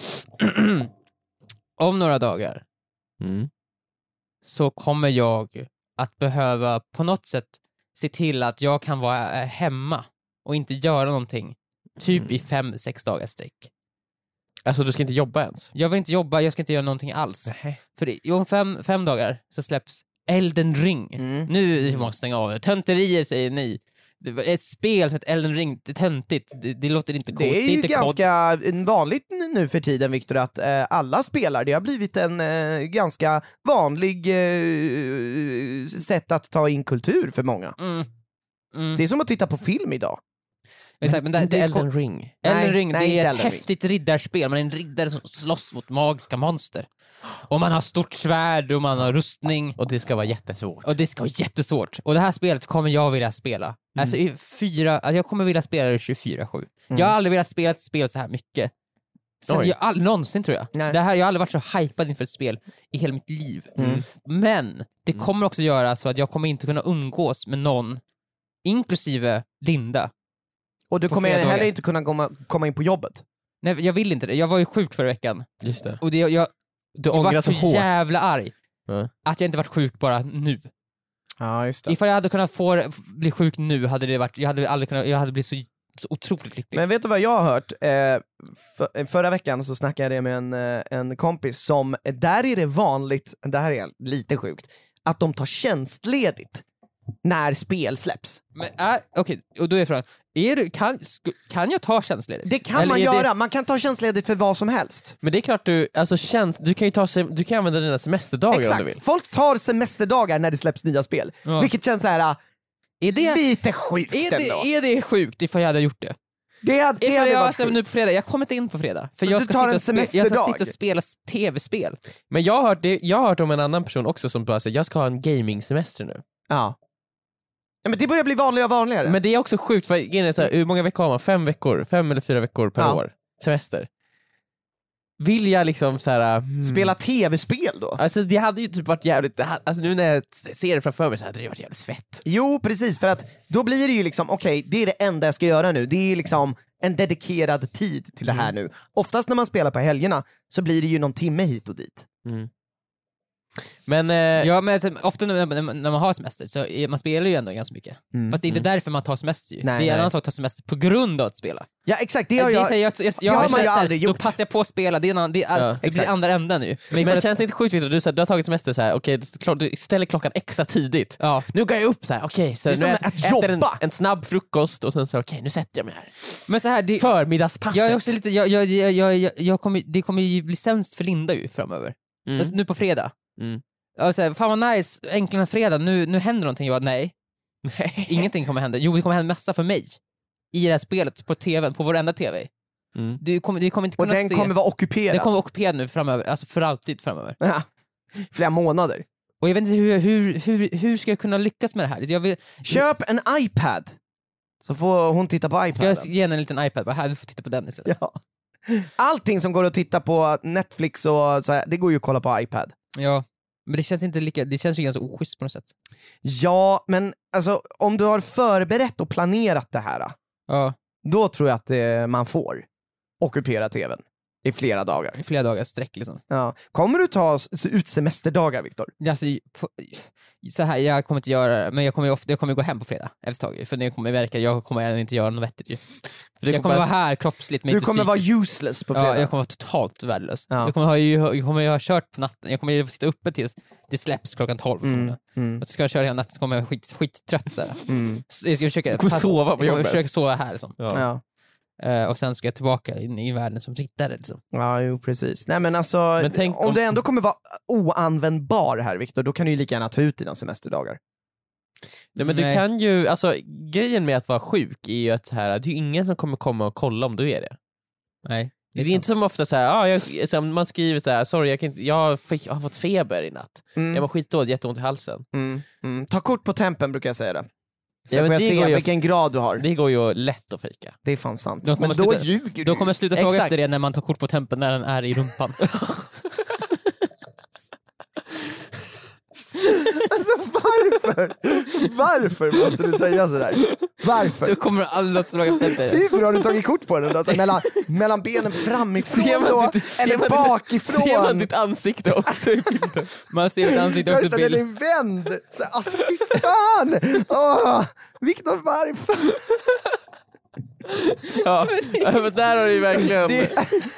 Om några dagar Mm. så kommer jag att behöva på något sätt se till att jag kan vara hemma och inte göra någonting typ Mm. i fem, sex dagars sträck. Alltså du ska inte jobba ens? Jag vill inte jobba, jag ska inte göra någonting alls. Nej. För det, om fem, fem dagar så släpps Elden Ring. Mm. Nu måste jag stänga av det. Tönterier säger ni. Det var ett spel som heter Elden Ring, det är töntigt. Det, det låter inte coolt. Det är ju inte ganska kod. vanligt nu för tiden, Victor, att eh, alla spelar. Det har blivit en eh, ganska vanlig eh, sätt att ta in kultur för många. Mm. Mm. Det är som att titta på film idag. Exakt, men det, Inte det är Elden Ring. Elden Nej, Ring, nej, det är inte ett Elden Ring. häftigt riddarspel. Man är en riddare som slåss mot magiska monster. Och man har stort svärd och man har rustning. Och det ska vara jättesvårt. Och det ska vara jättesvårt. Och det här spelet kommer jag vilja spela. Mm. Alltså i fyra, alltså jag kommer vilja spela det tjugofyra sju. Mm. Jag har aldrig velat spela ett spel så här mycket. Sen Oj. jag aldrig någonsin tror jag. Nej. Det här, jag har aldrig varit så hypad inför ett spel i hela mitt liv. Mm. Men det kommer också göra så att jag kommer inte kunna umgås med någon, inklusive Linda. Och du På kommer fredagar. heller inte kunna komma, komma in på jobbet. Nej, jag vill inte det. Jag var ju sjuk förra veckan. Just det. Och det, jag, Du jag ångrar var så så hårt. jävla arg Ja. att jag inte varit sjuk bara nu. Ja, just Ifall jag hade kunnat få bli sjuk nu hade det varit, jag hade aldrig kunnat, jag hade blivit så, så otroligt lycklig. Men vet du vad jag har hört? Eh, för, förra veckan så snackade jag med en, eh, en kompis som, där är det vanligt, det här är lite sjukt, att de tar tjänstledigt när spel släpps. Men äh, okej, och då är frågan, är du, kan, sku, kan jag ta tjänstledigt? Det kan Eller man är göra, det- man kan ta tjänstledigt för vad som helst. Men det är klart du, alltså känns, du kan ju ta, se- du kan använda dina semesterdagar om du vill. Exakt, folk tar semesterdagar när det släpps nya spel. Ja. Vilket känns så här Är det, lite sjukt är, ändå. det, är det sjukt ifall jag hade gjort det? Det hade, det Ifall hade jag varit alltså, sjukt. nu på fredag, jag kommer inte in på fredag. För Men jag du ska, tar en sitta och, spe, jag ska semesterdag. sitta och spela tv-spel. Men jag har hört, det, jag har hört om en annan person också som bara säger jag ska ha en gaming-semester nu. Ja. Ja, men det börjar bli vanligare och vanligare. Men det är också sjukt, för grejen är så här, hur många veckor har man? Fem veckor? Fem eller fyra veckor per Ja. år? Semester. Vill jag liksom så här, mm, Spela tv-spel då? Alltså det hade ju typ varit jävligt, det ha- alltså nu när jag ser det framför mig så hade det varit jävligt fett. Jo, precis, för att då blir det ju liksom, okej, det är det enda jag ska göra nu. Det är liksom en dedikerad tid till det här nu. Oftast när man spelar på helgerna så blir det ju någon timme hit och dit. Men eh, Ja, men alltså, ofta när, när, när man har semester så är, man spelar ju ändå ganska mycket. Mm. Fast det är inte därför man tar semester ju. Nej, det är en nej. annan sak att ta semester på grund av att spela. Ja, exakt, det har Det är jag... så här, jag, jag, jag, har har man ju känt aldrig där, gjort. Då passar jag på att spela, det, är en annan, det, är, Ja, det blir exakt. andra änden nu. Men, men för känns det inte sjukt Victor? Du, så här, du har tagit semester så här, okej, du st- du ställer klockan extra tidigt. ja. Nu går jag upp så här, okej, så Det är som nu att äter, äter en, jobba. en snabb frukost och sen så okej, nu sätter jag mig här. Men så här, det, Förmiddagspasset. jag är också lite, jag, jag, jag, jag, jag, jag kommer, det kommer ju bli sämst för Linda ju framöver. Mm. Alltså, nu på fredag. Mm. Och så här, fan vad nice, äntligen fredag, nu, nu händer någonting. Jag bara, nej, ingenting kommer hända. Jo, det kommer hända massa för mig. I det här spelet, på tvn, på vår enda tv. Mm. Du kommer, du kommer inte Och kunna den se... kommer vara ockuperad. Den kommer vara ockuperad nu framöver, alltså för alltid framöver. Ja. Flera månader. Och jag vet inte hur, hur, hur, hur ska jag kunna lyckas med det här? Jag vill, Köp en iPad, så får hon titta på ska iPaden. jag ge henne en liten iPad? Bara, här, du får titta på den istället. Ja. Allting som går att titta på Netflix och så här, det går ju att kolla på iPad. Ja, men det känns inte lika, det känns ju ganska oschysst på något sätt. Ja, men alltså om du har förberett och planerat det här, Ja, då tror jag att eh, man får ockupera tvn i flera dagar. i flera dagar sträck liksom. Ja. Kommer du ta s- ut semesterdagar, Viktor? Alltså, på, så här, jag kommer inte göra det, men jag kommer, ju ofta, jag kommer gå hem på fredag efter ett tag, för det kommer verka, jag kommer ändå inte göra något vettigt ju. För det Jag kommer vara här kroppsligt, men Du inte kommer vara psykiskt. useless på fredag. Ja, jag kommer vara totalt värdelös. Ja. Jag kommer ha, ju, jag kommer ju ha kört på natten, jag kommer ju sitta uppe tills det släpps klockan tolv. Mm, mm, Och så ska jag köra hela natten, så kommer jag skit, skittrött så här. mm. Så jag ska försöka, Du kommer sova på jag kommer jobbet. försöka sova här liksom. Ja. Ja. Eh, och sen ska jag tillbaka in i världen som riddare liksom. Ja, jo precis. Nej men alltså, Men tänk om, om- du ändå kommer vara oanvändbar här, Viktor, då kan du ju lika gärna ta ut dina semesterdagar. Nej, men du Nej. kan ju, alltså grejen med att vara sjuk är ju att här, det är ju ingen som kommer komma och kolla om du är det. Nej, Det är inte som ofta så här, ah, jag, så här, man skriver så här, sorry jag, kan inte, jag, fick, jag har fått feber i natt. Mm. Jag var skitdålig, jätteont i halsen. Mm. Mm. Ta kort på tempen brukar jag säga det. Sen Ja, men får jag det se går ju- vilken grad du har. Det, Det går ju lätt att fejka. är fan sant. De kommer Men då sluta- ljuger du. Då kommer jag sluta fråga Exakt. efter det när man tar kort på tempen när den är i rumpan. Alltså varför? Varför måste du säga sådär? Varför? Då kommer alla att fråga efter det. Hur har du tagit kort på den då? Så mellan, mellan benen framifrån Ser man då, ditt- ser eller man ditt- bakifrån? Ser man ditt ansikte också i bilden? Man ser ett ansikte också Just det, den bild. är vänd. Så, alltså fy fan! Åh, Viktor, varför? Ja, men där har du ju verkligen... Det-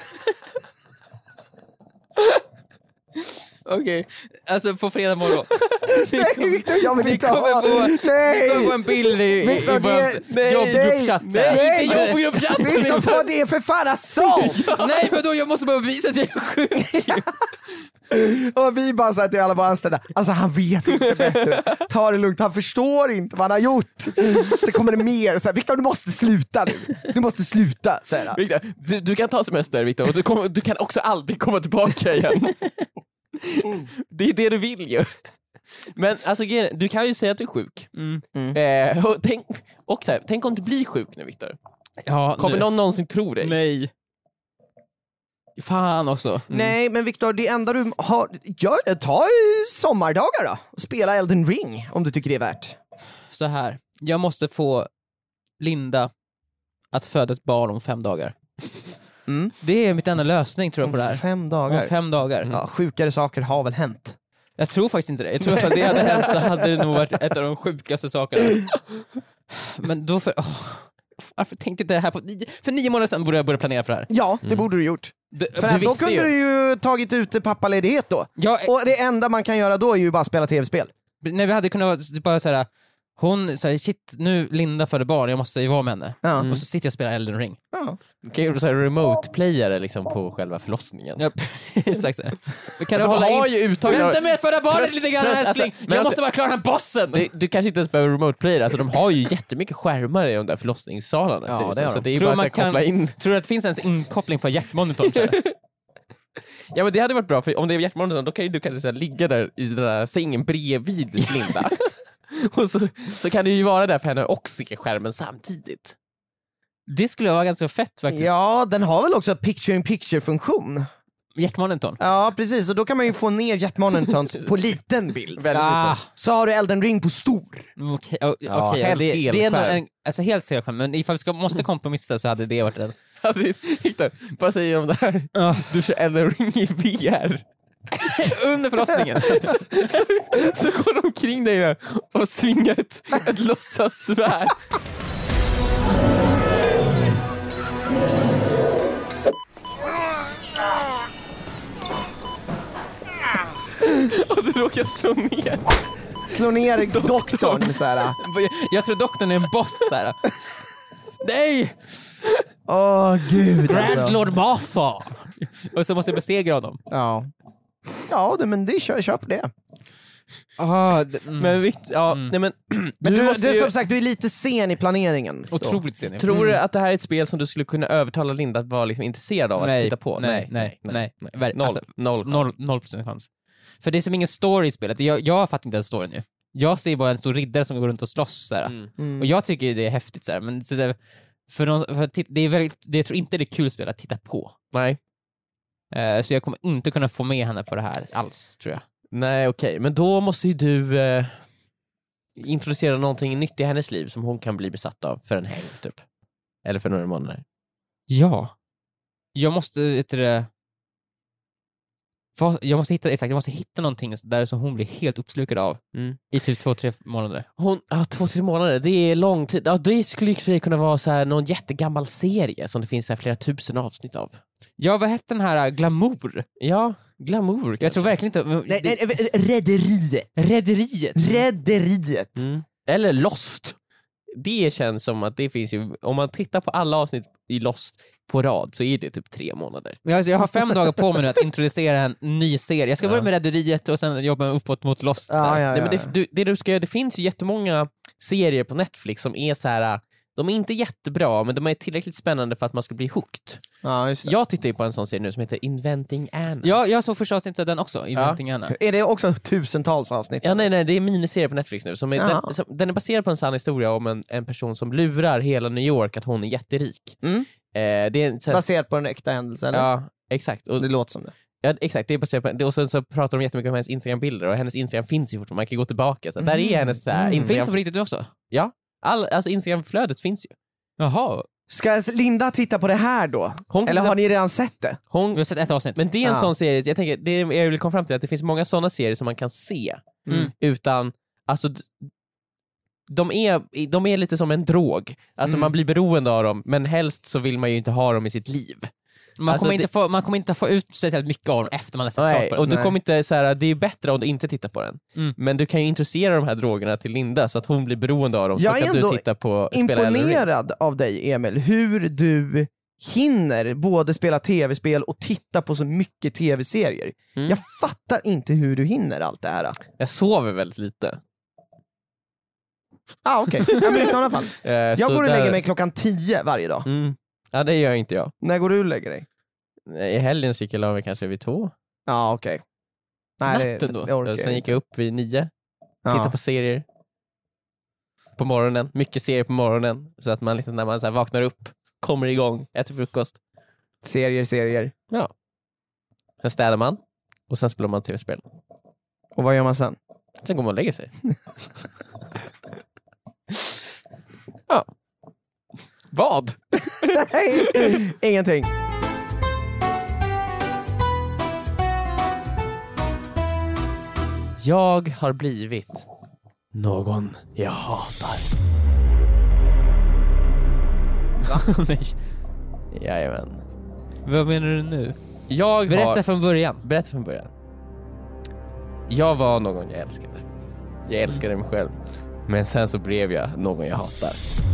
Okej, alltså på fredag morgon. Nej Viktor, jag vill Ni inte kommer ha... få, ni Nej! kommer få en bild i, i, Viktor, i vår det- nej, jobbgruppchatt. nej, nej, Inte jobbgruppchatten! Viktor, vad det är för fan assault? Nej, men då jag måste bara visa att jag är sjuk. Och vi bara sa till alla våra anställda, alltså han vet inte bättre. Ta det lugnt, han förstår inte vad han har gjort. Så kommer det mer, så här, Viktor du måste sluta nu. Du måste sluta, säger han. Victor, du, du kan ta semester Victor, och du, kommer, du kan också aldrig komma tillbaka igen. Det är det du vill ju. Men alltså du kan ju säga att du är sjuk. Mm. Eh, och tänk, och så här, tänk om du blir sjuk nu Victor. Ja, Kommer nu. någon någonsin tro dig? Nej. Fan också. Nej men Viktor, det enda du har, gör det, ta i sommardagar då. Och spela Elden Ring om du tycker det är värt. Så här, jag måste få Linda att föda ett barn om fem dagar. Mm. Det är mitt enda lösning tror jag på det här. Fem dagar. Om fem dagar. Ja, sjukare saker har väl hänt. Jag tror faktiskt inte det. Jag tror att det hade hänt så hade det nog varit ett av de sjukaste sakerna. Men då för... Oh, varför tänkte inte det här på... Nio, för nio månader sedan borde jag börja planera för det här. Ja, det borde du gjort. Det, För du då visste kunde ju. du ju tagit ut pappaledighet då. ja, Och det enda man kan göra då är ju bara spela tv-spel. när vi hade kunnat vara- bara såhär... Hon säger shit, nu Linda födde barn, jag måste ju vara med henne. Ja. Och så sitter jag och spelar Elden Ring. Ja. Du kan ju göra remote-playare liksom på själva förlossningen. Ja, exakt så. Vi kan Du du hålla har in... ju uttag. Vänta med att föda barnet Press- lite grann press- älskling! alltså, men jag alltså- måste bara klara den här bossen! Du, du kanske inte ens behöver remote-playare, alltså de har ju jättemycket skärmar i de där förlossningssalarna. Ja, ser ut det som. har Så de. det är ju Tror bara man så här, koppla kan- in. Tror du att det finns ens inkoppling på hjärtmonitorn? tror jag? Ja men det hade varit bra, för om det är hjärtmonitorn då kan ju du kanske så här, ligga där i den där sängen bredvid Linda. Och så, så kan du ju vara där för henne och se skärmen samtidigt. Det skulle vara ganska fett faktiskt. Ja, den har väl också picture-in-picture-funktion. Hjärtmonitorn. Ja, precis. Och då kan man ju få ner hjärtmonitorns på liten bild. Väldigt Ah, Så har du Elden Ring på stor. okej, o- Ja, okej, helst det, det är ändå elskärm. en, alltså helt stelskärm, men ifall vi ska, måste kompromissa så hade det varit en... Victor, vad säger du om det här? Ja. Du kör Elden Ring i V R. Under förlossningen. så, så, så går de omkring dig där och svingar ett, ett låtsassvärd. Och du råkar slå ner. Slå ner doktorn så här. Jag tror doktorn är en boss så här. Nej! Åh gud. Grand alltså. Lord Martha! Och så måste jag besegra honom. Ja. Ja, det, men det kör, kör på det. Ah, det, mm. Men Victor, ja, Mm. nej men Men du, du, måste du, ju, som sagt, du är lite sen i planeringen. då. Otroligt sen. tror du att det här är ett spel som du skulle kunna övertala Linda att vara liksom intresserad av att Nej, titta på? nej, nej, nej. Ver- Noll, alltså, noll, Noll, noll procent chans. För det är som ingen story i spelet. Jag, jag fattar inte ens storyn nu. Jag ser bara en stor riddare som går runt och slåss så här. Mm. Mm. Och jag tycker ju det är häftigt så här. Men så där, för, någon, för att titta, det är väldigt, det, jag tror inte det är kul spel att titta på. Nej. Eh, så jag kommer inte kunna få med henne på det här alls, tror jag. Nej, okej. Men då måste ju du eh, introducera någonting nytt i hennes liv som hon kan bli besatt av för en helg, typ. Eller för några månader. Ja. Jag måste, vet du det... Vad- Jag måste hitta, exakt, jag måste hitta någonting där som hon blir helt uppslukad av Mm. i typ två, tre månader. Hon, ja, två, tre månader, det är lång tid. Ja, det skulle ju för sig kunna vara så här någon jättegammal serie som det finns så här flera tusen avsnitt av. Ja, vad hette den här uh, Glamour? Ja, glamour Jag kanske. tror verkligen inte... men Nej, det- nej, nej, Rederiet. Rederiet. Rederiet. Mm. Eller Lost. Det känns som att det finns ju, om man tittar på alla avsnitt i Lost på rad så är det typ tre månader. Men alltså, jag har fem dagar på mig nu att introducera en ny serie. Jag ska börja Ja. med Rederiet och sen jobba mig uppåt mot Lost. Ja, ja, ja, Nej, men ja. det, du, det du ska göra, det finns ju jättemånga serier på Netflix som är så här. De är inte jättebra, men de är tillräckligt spännande för att man ska bli hooked. Ja, just det. Jag tittar ju på en sån serie nu som heter Inventing Anna. Ja, jag såg första avsnittet av den också, Inventing Anna. Är det också tusentals avsnitt? Ja, nej, nej, det är en miniserie på Netflix nu. Som är, Ja. den, som, den är baserad på en sann historia om en, en person som lurar hela New York att hon är jätterik. Mm. Eh, det är en, så här, Baserat på en äkta händelse, eller? ja, exakt. Och, Det låter som det. ja, exakt, det är baserat på det. Och sen så pratar de jättemycket om hennes Instagram-bilder och hennes Instagram finns ju fortfarande, man kan gå tillbaka. Så där är hennes så här, Mm. Instagram. Finns det på riktigt också? Ja, All, alltså Instagram-flödet finns ju. Jaha. Ska Linda titta på det här då? Hon, Eller har ni redan sett det? hon, Vi har sett ett avsnitt. Men det är en Ja. sån serie, jag tänker, det är, jag vill komma fram till att det finns många såna serier som man kan se Mm. utan, alltså d- de är, de är lite som en drog. Alltså Mm. man blir beroende av dem, men helst så vill man ju inte ha dem i sitt liv. man, alltså kommer det- inte få, man kommer inte få ut speciellt mycket av dem efter man har sett klart Nej, på och den. du Nej. kommer inte så här, det är bättre om du inte tittar på den. Mm. Men du kan ju introducera de här drogerna till Linda så att hon blir beroende av dem. Jag så är kan du ändå titta på spela Elden Ring. Imponerad av dig, Emil, hur du hinner både spela tv-spel och titta på så mycket tv-serier. Mm. Jag fattar inte hur du hinner allt det här. Jag sover väldigt lite. Ah, okej. Ja, men i sådana fall. Eh, Jag så går och där- lägger mig klockan tio varje dag. Mm. Ja, det gör inte jag. När går du och lägger dig? I helgen så gick jag och la mig kanske vid två. Ja, okej. Natten då? det orkar Och sen jag gick inte. jag upp vid nio. Ja. Titta på serier. På morgonen. Mycket serier på morgonen. Så att man liksom, när man så här vaknar upp, kommer igång, äter frukost. Serier, serier. Sen städar man. Och sen spelar man tv-spel. Och vad gör man sen? Sen går man och lägger sig. Ja. Vad? Nej, ingenting. Jag har blivit någon jag hatar. Nej. Jajamän. Vad menar du nu? Jag Berätta har... från början. Berätta från början. Jag var någon jag älskade. Jag älskade mig själv. Men sen så blev jag någon jag hatar.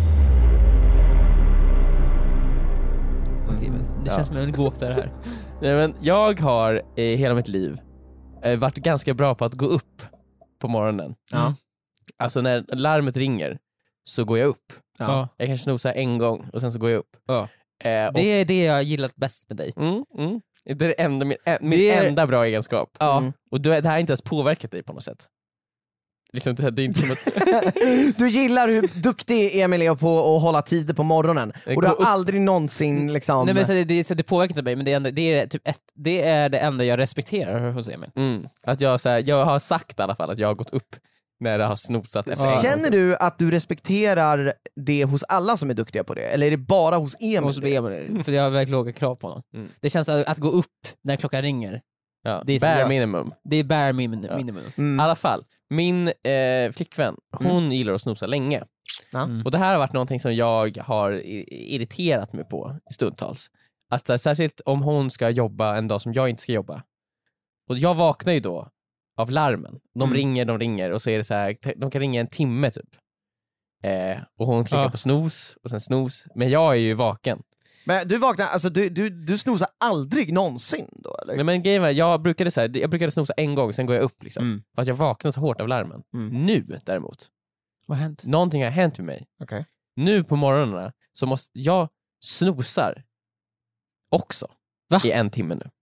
Okej, men det Ja. känns som en gåta det här. Nej, men jag har i hela mitt liv eh, varit ganska bra på att gå upp på morgonen. Ja. Alltså när larmet ringer så går jag upp. Ja. Jag kanske snosar en gång och sen så går jag upp. Ja. Eh, och, Det är det jag gillat bäst med dig. mm, mm, det är det enda, min, ä, min Det är- enda bra egenskap. Ja. Mm. Och det, det här har inte ens påverkat dig på något sätt. Liksom, det, det är inte som att... Du gillar hur duktig Emil är på att hålla tider på morgonen. Det Och du går har upp- aldrig någonsin liksom... Nej, men så det, det, så det påverkar inte mig, men det är, enda, det, är typ ett, det är det enda jag respekterar hos Emil. Mm. Att jag, så här, jag har sagt i alla fall att jag har gått upp när det har snosat efter Ja. en gång. Känner du att du respekterar det hos alla som är duktiga på det? Eller är det bara hos Emil? Hos Emil, för jag har väldigt låga krav på honom. Mm. Det känns att, att gå upp när klockan ringer, Ja, det är som bare jag- minimum. det är bare min, Ja. minimum. I Mm. alla fall, min eh, flickvän, hon gillar att snosa länge. Ja. Mm. Och det här har varit någonting som jag har i- irriterat mig på i stundtals. Att så här, särskilt om hon ska jobba en dag som jag inte ska jobba. Och jag vaknar ju då av larmen. De Mm. ringer, de ringer och så är det så här, de kan ringa en timme typ. Eh, och hon klickar Ja. på snooze och sen snooze. Men jag är ju vaken. Men du vaknar, alltså du, du, du snosar aldrig någonsin då eller? Nej, men grejen var, jag brukade, så här, jag brukade snosa en gång, sen går jag upp liksom. Mm. För att jag vaknar så hårt av larmen. Mm. Nu däremot, Vad har hänt? någonting har hänt med mig. Okej. Nu på morgonerna så måste jag snosar också. Va? I en timme nu.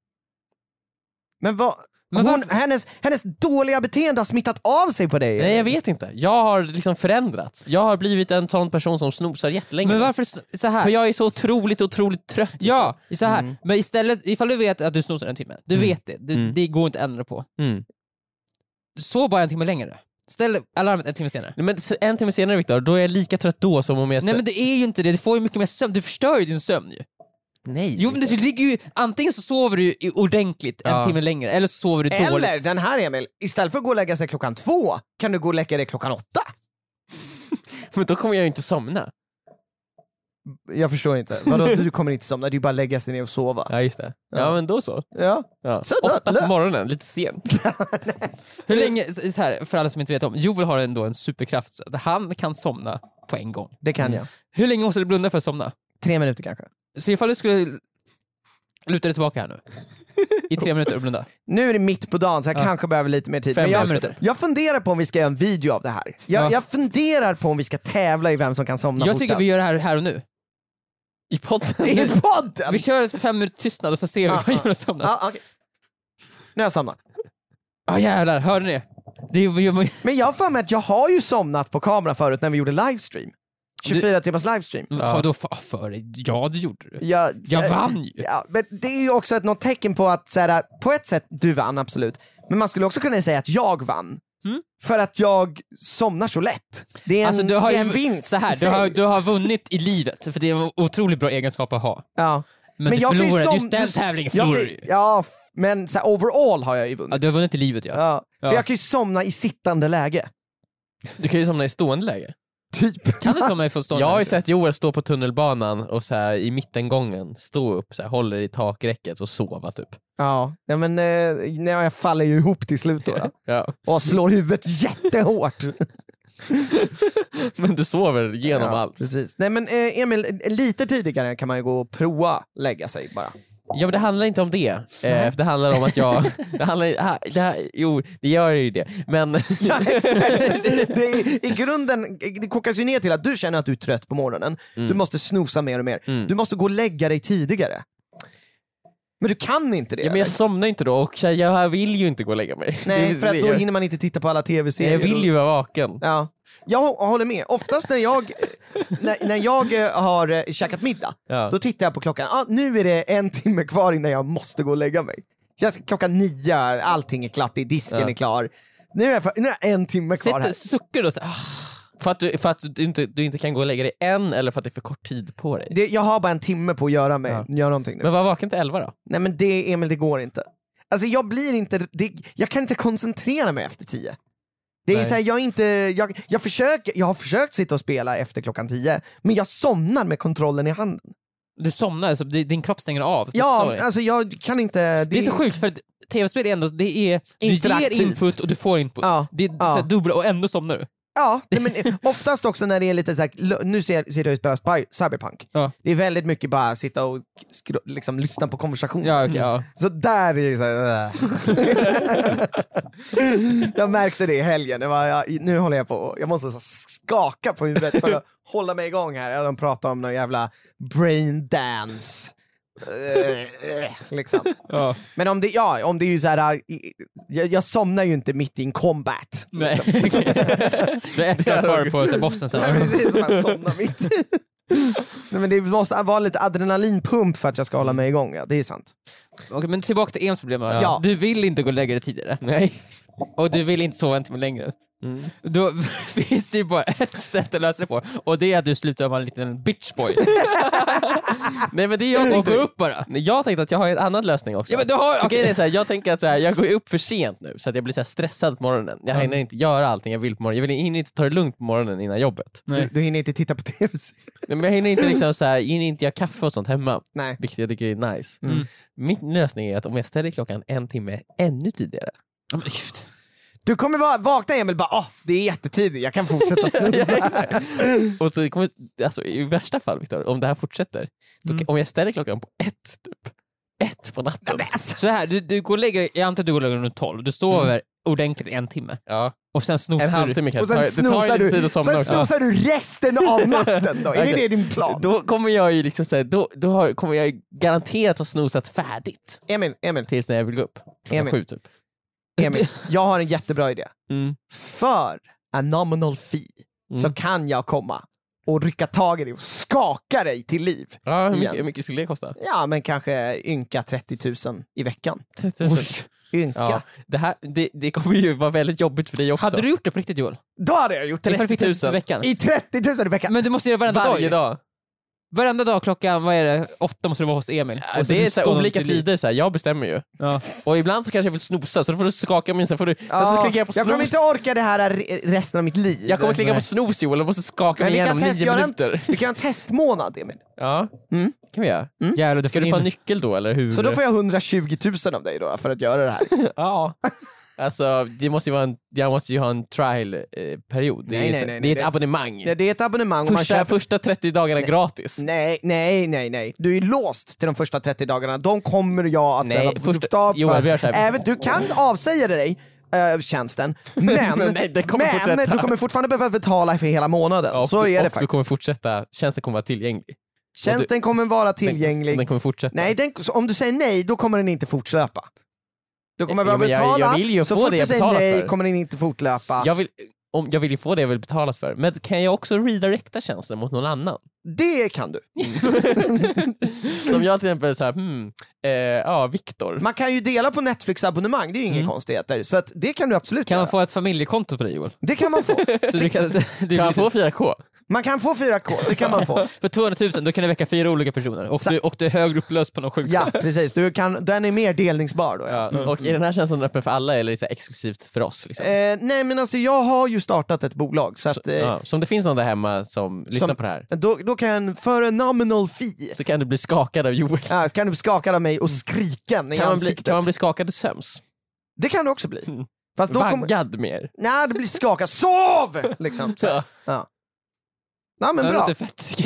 Men vad... Men hon, varför- hennes, hennes dåliga beteende har smittat av sig på dig? Nej, eller? jag vet inte. Jag har liksom förändrats. Jag har blivit en sån person som snosar jättelänge. Men varför s- så här? För jag är så otroligt, otroligt trött. Ja, så här. Mm. Men istället, ifall du vet att du snosar en timme, du Mm. vet det, det, Mm. det går inte att ändra på. Mm. Så bara en timme längre. Ställ alarmet en timme senare. Nej, men s- en timme senare, Viktor, då är jag lika trött då som om jag... Nej men det är ju inte det, du får ju mycket mer sömn, du förstör ju din sömn ju. Nej. Jo men det ligger ju, antingen så sover du i- ordentligt en Ja. timme längre, eller så sover du Eller dåligt. den här Emil, istället för att gå och lägga sig klockan två kan du gå och lägga dig klockan åtta. Men då kommer jag ju inte somna. Jag förstår inte. Vadå, du kommer inte somna, det är ju bara att lägga sig ner och sova. Ja, just det. Ja, Ja. men då så. Ja. Ja. Så Åtta då- på morgonen, lite sent. Hur länge, så så här, för alla som inte vet om, Joel har ändå en superkraft, så att han kan somna på en gång. Det kan jag. Hur länge måste du blunda för att somna? Tre minuter kanske. Så ifall du skulle luta dig tillbaka här nu, i tre minuter och blunda. Nu är det mitt på dagen så jag Ja. kanske behöver lite mer tid. Fem Men jag, minuter. jag funderar på om vi ska göra en video av det här. Jag, Ja. jag funderar på om vi ska tävla i vem som kan somna Jag tycker fortast. vi gör det här, här och nu. I podden. I podden! Vi kör fem minuter tystnad och så ser vi Ja, vad ja. Jonas somnar. Ja, okej. Nu har jag somnat. Ja jävlar, hörde ni? Det är, Men jag har för mig att jag har ju somnat på kamera förut när vi gjorde livestream. tjugofyra timmars livestream. ja. Då för, för dig. Ja det gjorde du. Jag, Jag vann ju. Ja, men det är ju också ett, något tecken på att så här, på ett sätt, du vann absolut. Men man skulle också kunna säga att jag vann. Mm. För att jag somnar så lätt. Det är en, Alltså, du har det är ju, en vinst. så här, i du, har, sig. du har vunnit i livet, för det är en otroligt bra egenskap att ha. Ja. Men, Men du jag kan ju förlorar, som- just den tävlingen Jag förlorar kan, du. ja, f- men så här, overall har jag ju vunnit. Ja, du har vunnit i livet, ja. Ja. Ja. För jag kan ju somna i sittande läge. Du kan ju somna i stående läge. Typ. Kan du somna i förstående? Jag har ju sett Joel stå på tunnelbanan och så här, i mittengången stå upp, så här, håller i takräcket och sova typ. Ja, ja men eh, nej, jag faller ju ihop till slut då. då. Ja. Och slår huvudet jättehårt. Men du sover genom Ja, allt. precis. Nej men eh, Emil, lite tidigare kan man ju gå och prova lägga sig bara. Ja, men det handlar inte om det. Eh, för det handlar om att jag... det handlar, ha, det här, jo, det gör ju det. Men... det är, I grunden, det kokas ju ner till att du känner att du är trött på morgonen. Mm. Du måste snosa mer och mer. Mm. Du måste gå och lägga dig tidigare. Men du kan inte det. Ja, men jag eller? somnar inte då och så här, jag vill ju inte gå och lägga mig. Nej, Det- för att det- då jag, hinner man inte titta på alla tv-serier. jag vill ju vara vaken. Ja, jag håller med. Oftast när jag, när, när jag eh, har eh, käkat middag, Ja. då tittar jag på klockan. Ah, nu är det en timme kvar innan jag måste gå och lägga mig. Jag ska, klockan nio, allting är klart, disken Ja. är klar. Nu är, jag, för, nu är jag en timme kvar här. Sitter, suckar du och så ah, För att, du, för att du, inte, du inte kan gå och lägga dig än, eller för att det är för kort tid på dig. Det, jag har bara en timme på att göra, mig, Ja. göra någonting nu. Men var vaken till elva då? Nej men det, Emil, det går inte. Alltså jag blir inte, det, jag kan inte koncentrera mig efter tio. Det är Nej. så här, jag, är inte, jag, jag, försöker, jag har försökt sitta och spela efter klockan tio, men jag somnar med kontrollen i handen. du somnar, så din kropp stänger av. Ja, Sorry. alltså jag kan inte... Det är så sjukt för att tv-spel är ändå, det är, du ger Interaktivt. input och du får input. Ja, Det är ja. så här dubbla och ändå somnar du. Ja, nej, men oftast också när det är lite såhär, nu ser, ser jag ju spela Spy- Cyberpunk. Ja. Det är väldigt mycket bara sitta och skro, liksom, lyssna på konversation. Ja, okay, ja. Så där är det såhär... jag märkte det i helgen, det var, jag, nu håller jag på, jag måste så skaka på huvudet för att hålla mig igång här. De pratar om någon jävla brain dance. liksom. Ja. Men om det, ja, om det är ju så här, jag, jag somnar ju inte mitt i en combat. Nej. Du är ett slag kvar på så här, bossen Ja, sen. precis, som jag somnar mitt i. Nej, men det måste vara lite adrenalinpump för att jag ska hålla mig igång, ja, det är sant. Okej, men tillbaka till Ems problem. Ja. Ja. Du vill inte gå och lägga dig tidigare. Nej. Och du vill inte sova en timme längre. Mm. Då finns det ju bara ett sätt att lösa det på, och det är att du slutar vara en liten bitchboy Nej, men det är jag och tänkte, går upp bara. Nej, jag tänkte att jag har en annan lösning också. Ja, men du har, Okej, okej. det är så här, jag tänker att så här, jag går upp för sent nu så att jag blir så här stressad på morgonen. Jag hinner inte göra allting jag vill på morgonen. Jag vill, hinner inte ta det lugnt på morgonen innan jobbet. Du, du hinner inte titta på tv. Men jag hinner inte liksom så här, jag hinner inte göra kaffe och sånt hemma. Nej. Vilket jag tycker är nice. Mm. Min lösning är att om jag ställer klockan en timme ännu tidigare. Ja, men gud. Du kommer bara vakna, Emil, bara, oh, det är jättetidigt, jag kan fortsätta snusa. Och det kommer, alltså, i värsta fall, Victor, om det här fortsätter, då, Mm. om jag ställer klockan på ett, typ, ett på natten. Så här, du, du går och lägger, jag antar att du går och lägger runt tolv, du sover ordentligt i en timme Ja. och sen snosar En du. halvtimme kan Och jag sen ta. Det tar snosar ju lite du, tid att somna sen också. snosar du resten av natten då, är det Okej. det din plan? Då kommer jag ju liksom säga, då, då har, kommer jag ju garanterat ha snosat färdigt Emil, Emil, tills när jag vill gå upp. Klockan Emil. sju typ. Emil, jag har en jättebra idé. Mm. För a nominal fee Mm. så kan jag komma och rycka tag i dig och skaka dig till liv. Ja, hur mycket, Igen. hur mycket skulle det kosta? Ja, men kanske ynka trettio tusen i veckan. Ynka. Ja, det, här, det, det kommer ju vara väldigt jobbigt för dig också. Hade du gjort det på riktigt, Joel? Då hade jag gjort Eller trettio fick du tusen i veckan? i trettio tusen i veckan. Men du måste göra varenda varje dag. dag. Varenda dag klockan, vad är det, åtta måste du vara hos Emil. Ja, Och så det är du så här, står olika till liv. tider, så här, jag bestämmer ju. Ja. Och ibland så kanske jag vill snosa, så då får du skaka min, sen får du... Sen så Ja, klickar jag på jag kommer snooze. inte orka det här re- resten av mitt liv. Jag kommer klicka Nej. på snooze, Joel, och måste skaka Men mig vi kan igenom testa- nio göra en- minuter. Vi kan ha en testmånad, Emil. Ja, Mm. kan vi göra. Jävlar, du Ska ska du få en in. nyckel då, eller hur? Så då får jag hundratjugo tusen av dig då för att göra det här. Ja. Alltså, det måste ju vara en, jag måste ju ha en trial-period. Det är, Nej, ju nej, så- nej, det är nej. ett abonnemang. Ja, det är ett abonnemang och man Första, köper... första trettio dagarna gratis. Nej, nej, nej, nej. Du är låst till de första trettio dagarna. De kommer jag att Nej, behöva första- betala Joel, för. vi gör så här. Även, du kan avsäga dig äh, tjänsten, men, Men nej, det kommer men fortsätta. du kommer fortfarande behöva betala för hela månaden. Ja, och Så du, är det och du faktiskt. kommer fortsätta, tjänsten kommer vara tillgänglig. Tjänsten kommer vara Den, tillgänglig. den kommer fortsätta. Nej, den, så om du säger nej, då kommer den inte fortlöpa. Du kommer Ja, behöva men jag- betala, jag vill ju så få fort det du jag säger betalar nej för. kommer den inte fortlöpa. Jag vill, om jag vill ju få det jag vill betalas för. Men kan jag också redirecta tjänsten mot någon annan? Det kan du. Som jag till exempel så här, hmm, eh, ja, Viktor. Man kan ju dela på Netflix-abonnemang, det är ju inga Mm. konstigheter. Så att det kan du absolut Kan göra. man få ett familjekonto på det, Joel? Det kan man få. Så du kan, så, det Kan man få fyra K? Man kan få fyra K, det kan man få. För tvåhundratusen, då kan du väcka fyra olika personer. Och Sa- du, och du är högre upplöst på någon sjukt. Ja, precis. Du kan, den är mer delningsbar då. Ja. Ja. Och är den här tjänsten öppen för alla eller är det så här exklusivt för oss? Liksom? Eh, nej men alltså jag har ju startat ett bolag så att Så, eh, ja. Så om det finns någon där hemma som lyssnar på det här då, då kan för en nominal fee så kan du bli skakad av Joel. ja, så kan du bli skakad av mig och skriken i Kan man, bli, ansiktet. kan man bli skakad i söms? Det kan du också bli. Mm. Fast då kommer... Vaggad mer? Nej, det blir skakad. Sov! Liksom. Så. Ja. Ja. Ja men Det bra. låter fett.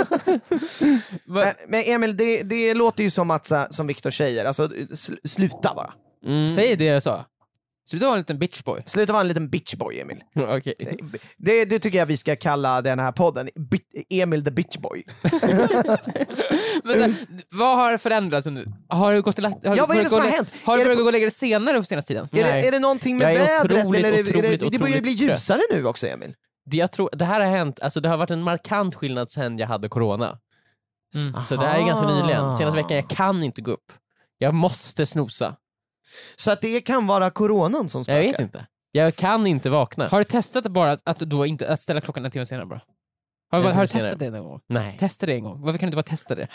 Men, Men, men Emil, det, det låter ju som att, så här, som Viktor säger, alltså sl- sluta bara. Mm. säg det jag sa. Sluta vara en liten bitchboy. Sluta vara en liten bitchboy, Emil. Okej. Det, det tycker jag vi ska kalla den här podden, Bit- Emil the bitchboy. Men så här, vad har förändrats under? Har du gått till, har du Ja, vad är börjat det som gå har lä- hänt? Har du Är det börjat på- gå och lägga det senare på senaste tiden? Är det, Nej. är det någonting med Jag är vädret? otroligt, eller är det, är otroligt, det, det börjar bli otroligt ljusare nu också, Emil. Det, jag tror, det här har hänt, alltså det har varit en markant skillnad sen jag hade corona. Mm. Så det här är ganska Aha. nyligen. Senaste veckan, jag kan inte gå upp. Jag måste snosa. Så att det kan vara coronan som spökar. Jag vet inte. Jag kan inte vakna. Har du testat bara att, att, då inte, att ställa klockan en timme senare bara? Har, En du, har du timme testat senare. det någon gång? Nej. Testa det en gång. Varför kan du inte bara testa det?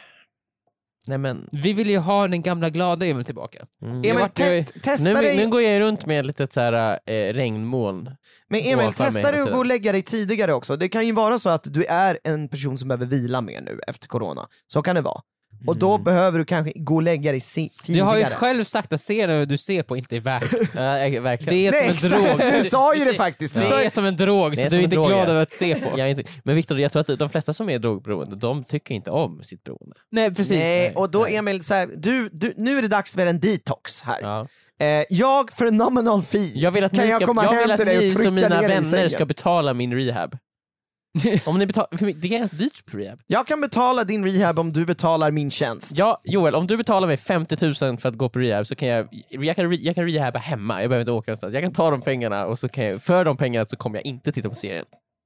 Nej men... Vi vill ju ha den gamla glada Emil tillbaka. Mm. Emil, vart te- jag- testa Nu, dig. nu går jag runt med ett litet så här, eh, regnmoln. Men Emil, ovanför mig testa hela dig att tiden. gå och lägga dig tidigare också. Det kan ju vara så att du är en person som behöver vila mer nu efter corona. Så kan det vara. Och då Mm. behöver du kanske gå och lägga dig si- Du tidigare. har ju själv sagt att serien du ser på inte är värt det. Ja, jag- verkligen. Det är Nej, som en exakt. drog. Du sa ju Du det ser- faktiskt. Du Det sa ju- är som en drog, Det så är du som är en inte drog, glad ja. över att se på. Jag är inte, men Viktor, jag tror att de flesta som är drogberoende, de tycker inte om sitt beroende. Nej, precis. Nej, och då Nej. Emil, så här, du, du, nu är det dags för en detox här. Ja. Eh, jag för en nominal fee Jag vill att kan ni, jag ska, komma jag hem vill att till dig och ni trycka som mina ner dig i vänner sängen. ska betala min rehab. Om ni betalar, för det är ganska dyrt på rehab. Jag kan betala din rehab om du betalar min tjänst. Ja, Joel, om du betalar mig femtio tusen för att gå på rehab så kan jag, jag kan, re- jag kan rehabba hemma, jag behöver inte åka någonstans. Jag kan ta de pengarna och så kan jag, för de pengarna så kommer jag inte titta på serien.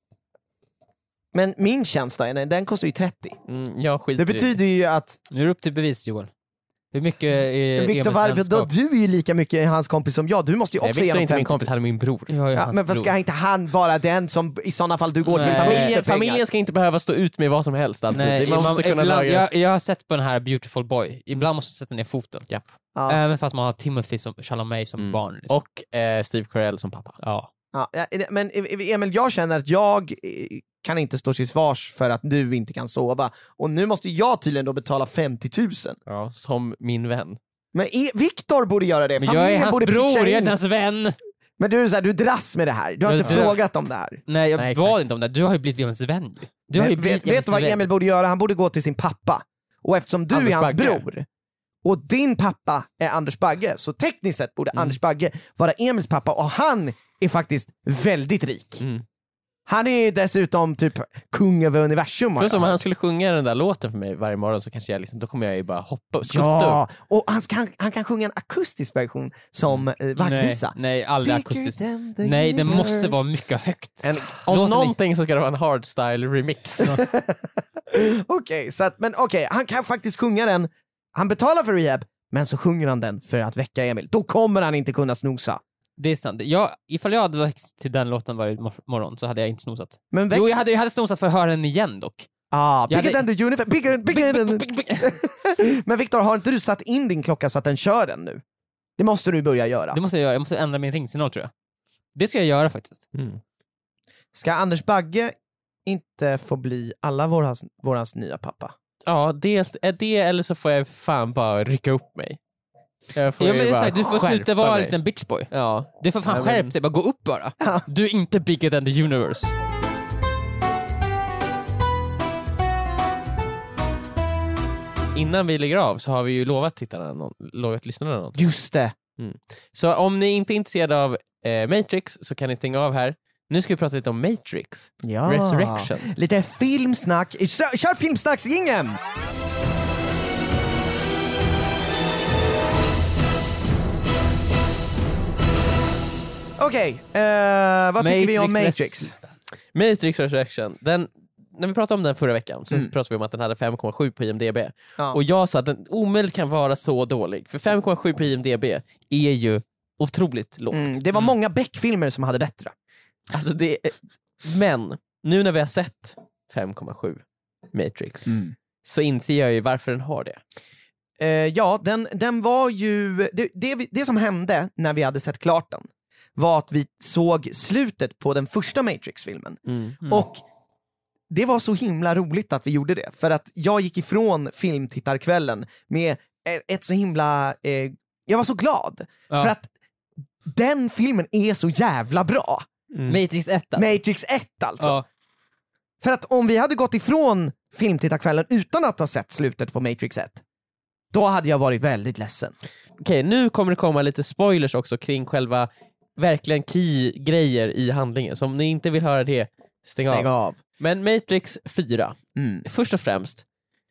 Men min tjänst då, den kostar ju trettio. Mm, jag skiter Det i betyder ju att Nu är det upp till bevis, Joel. Hur mycket är Viktor, Emils varför, då, vänskap? du är ju lika mycket hans kompis som jag, du måste ju Nej, också Viktor är igenom inte min femtio. kompis, han är min bror. Jag har ju Ja, hans men vad bror. ska inte han vara den som i sådana fall du går till Nej. familjen Familjen, för pengar? familjen ska inte behöva stå ut med vad som helst alltid. Nej, man måste kunna ibland, laga... jag, jag har sett på den här Beautiful Boy, ibland måste man sätta ner foten. Japp. Ja. Även fast man har Timothy som Chalamet som Mm. barn. Liksom. Och eh, Steve Carell som pappa. ja. Ja, ja, men Emil, jag känner att jag eh, kan inte stå till svars för att du inte kan sova. Och nu måste jag tydligen då betala femtio tusen. Ja, som min vän. Men e- Viktor borde göra det. Men jag är Familjen hans borde bror, pitcha jag är in. inte hans vän. Men du, är så här, du dras med det här. Du har Men inte du- frågat om det här. Nej, jag Nej, exakt. bad inte om det. Du har ju blivit Emils vän ju. Du har ju Men, blivit vet, vet du vad vän. Emil borde göra? Han borde gå till sin pappa. Och eftersom du Anders är hans Bagge. bror och din pappa är Anders Bagge, så tekniskt sett borde Mm. Anders Bagge vara Emils pappa, och han är faktiskt väldigt rik. Mm. Han är dessutom typ kung över universum. har Plus jag om hört. han skulle sjunga den där låten för mig varje morgon så kanske jag liksom, då kommer jag ju bara hoppa och skutta upp. Ja, och han kan, han kan sjunga en akustisk version som eh, vaggvisa. Nej, nej, aldrig Bigger akustiskt. than the Nej, det universe. måste vara mycket högt. En, om Låten är- någonting så ska det vara en hardstyle remix. Okej, så att, men okej, han kan faktiskt sjunga den. Han betalar för rehab, men så sjunger han den för att väcka Emil. Då kommer han inte kunna snosa. Det är sant. Jag, ifall jag hade växt till den låten varje mor- morgon så hade jag inte snosat. Men väx... Jo, jag hade, jag hade snosat för att höra den igen dock. Ah, Jag bigger hade- than the universe. Bigger, bigger than... Men Viktor, har inte du satt in din klocka så att den kör den nu? Det måste du börja göra. Det måste jag göra. Jag måste ändra min ringsignal tror jag. Det ska jag göra faktiskt. Mm. Ska Anders Bagge inte få bli alla våras, våras nya pappa? Ja, det är det, eller så får jag fan bara rycka upp mig. Jag får Ja, ju men bara exakt, du får sluta skärpa vara en mig. liten bitchboy. Ja. Du får fan Ja, skärp men- dig, bara gå upp bara. Ja. Du är inte bigger than the universe. Innan vi lägger av så har vi ju lovat tittarna, någon, lovat lyssnarna något. Just det. Så om ni inte är intresserade av eh, Matrix så kan ni stänga av här. Nu ska vi prata lite om Matrix. Ja. Resurrection. Lite filmsnack. Kör, kör filmsnacksjingeln! Okej, okay, uh, vad tycker vi om Matrix? Res- Matrix Resurrection, den, när vi pratade om den förra veckan så mm. pratade vi om att den hade fem komma sju på I M D B. Ja. Och jag sa att den omöjligt kan vara så dålig. För fem komma sju på I M D B är ju otroligt lågt. Mm, det var mm. många Beck-filmer som hade bättre. Alltså det, men nu när vi har sett fem komma sju Matrix mm. så inser jag ju varför den har det. Uh, ja, den, den var ju... Det, det, det som hände när vi hade sett klart den var att vi såg slutet på den första Matrix-filmen. Mm. Mm. Och det var så himla roligt att vi gjorde det. För att jag gick ifrån filmtittarkvällen med ett så himla... Eh, jag var så glad. Ja. För att den filmen är så jävla bra. Mm. Matrix ett alltså. Matrix ett alltså. Ja. För att om vi hade gått ifrån filmtittarkvällen utan att ha sett slutet på Matrix ett, då hade jag varit väldigt ledsen. Okej, okay, nu kommer det komma lite spoilers också kring själva verkligen key-grejer i handlingen. Så om ni inte vill höra det, stäng, stäng av. av. Men Matrix fyra, mm. först och främst,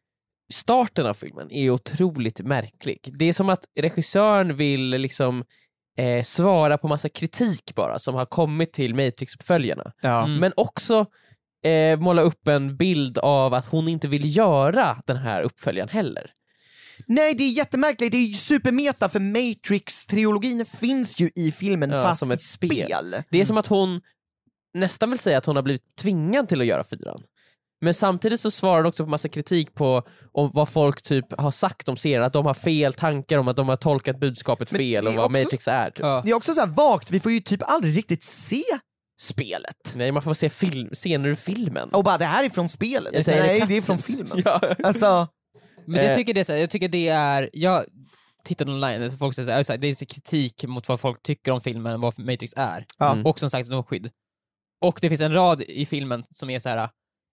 starten av filmen är otroligt märklig. Det är som att regissören vill liksom eh, svara på massa kritik bara som har kommit till Matrix-uppföljarna. Ja. Mm. Men också eh, måla upp en bild av att hon inte vill göra den här uppföljaren heller. Nej, det är jättemärkligt. Det är ju supermeta, för Matrix-trilogin finns ju i filmen, ja, fast som ett spel. spel. Det är som att hon nästan vill säga att hon har blivit tvingad till att göra fyran. Men samtidigt så svarar hon också på massa kritik på om vad folk typ har sagt om serien, att de har fel tankar om att de har tolkat budskapet Men fel och vad också, Matrix är. Typ. Ja. Det är också så här vagt, vi får ju typ aldrig riktigt se spelet. Nej, man får se film, scener ur filmen. Och bara, det här är från spelet. Det är, Nej, det är från filmen. Ja. Alltså... Men jag tycker det är så här, jag tycker det är jag tittade online så folk säger så här, det är så kritik mot vad folk tycker om filmen, vad Matrix är. Mm. Och som sagt någon skydd. Och det finns en rad i filmen som är så här: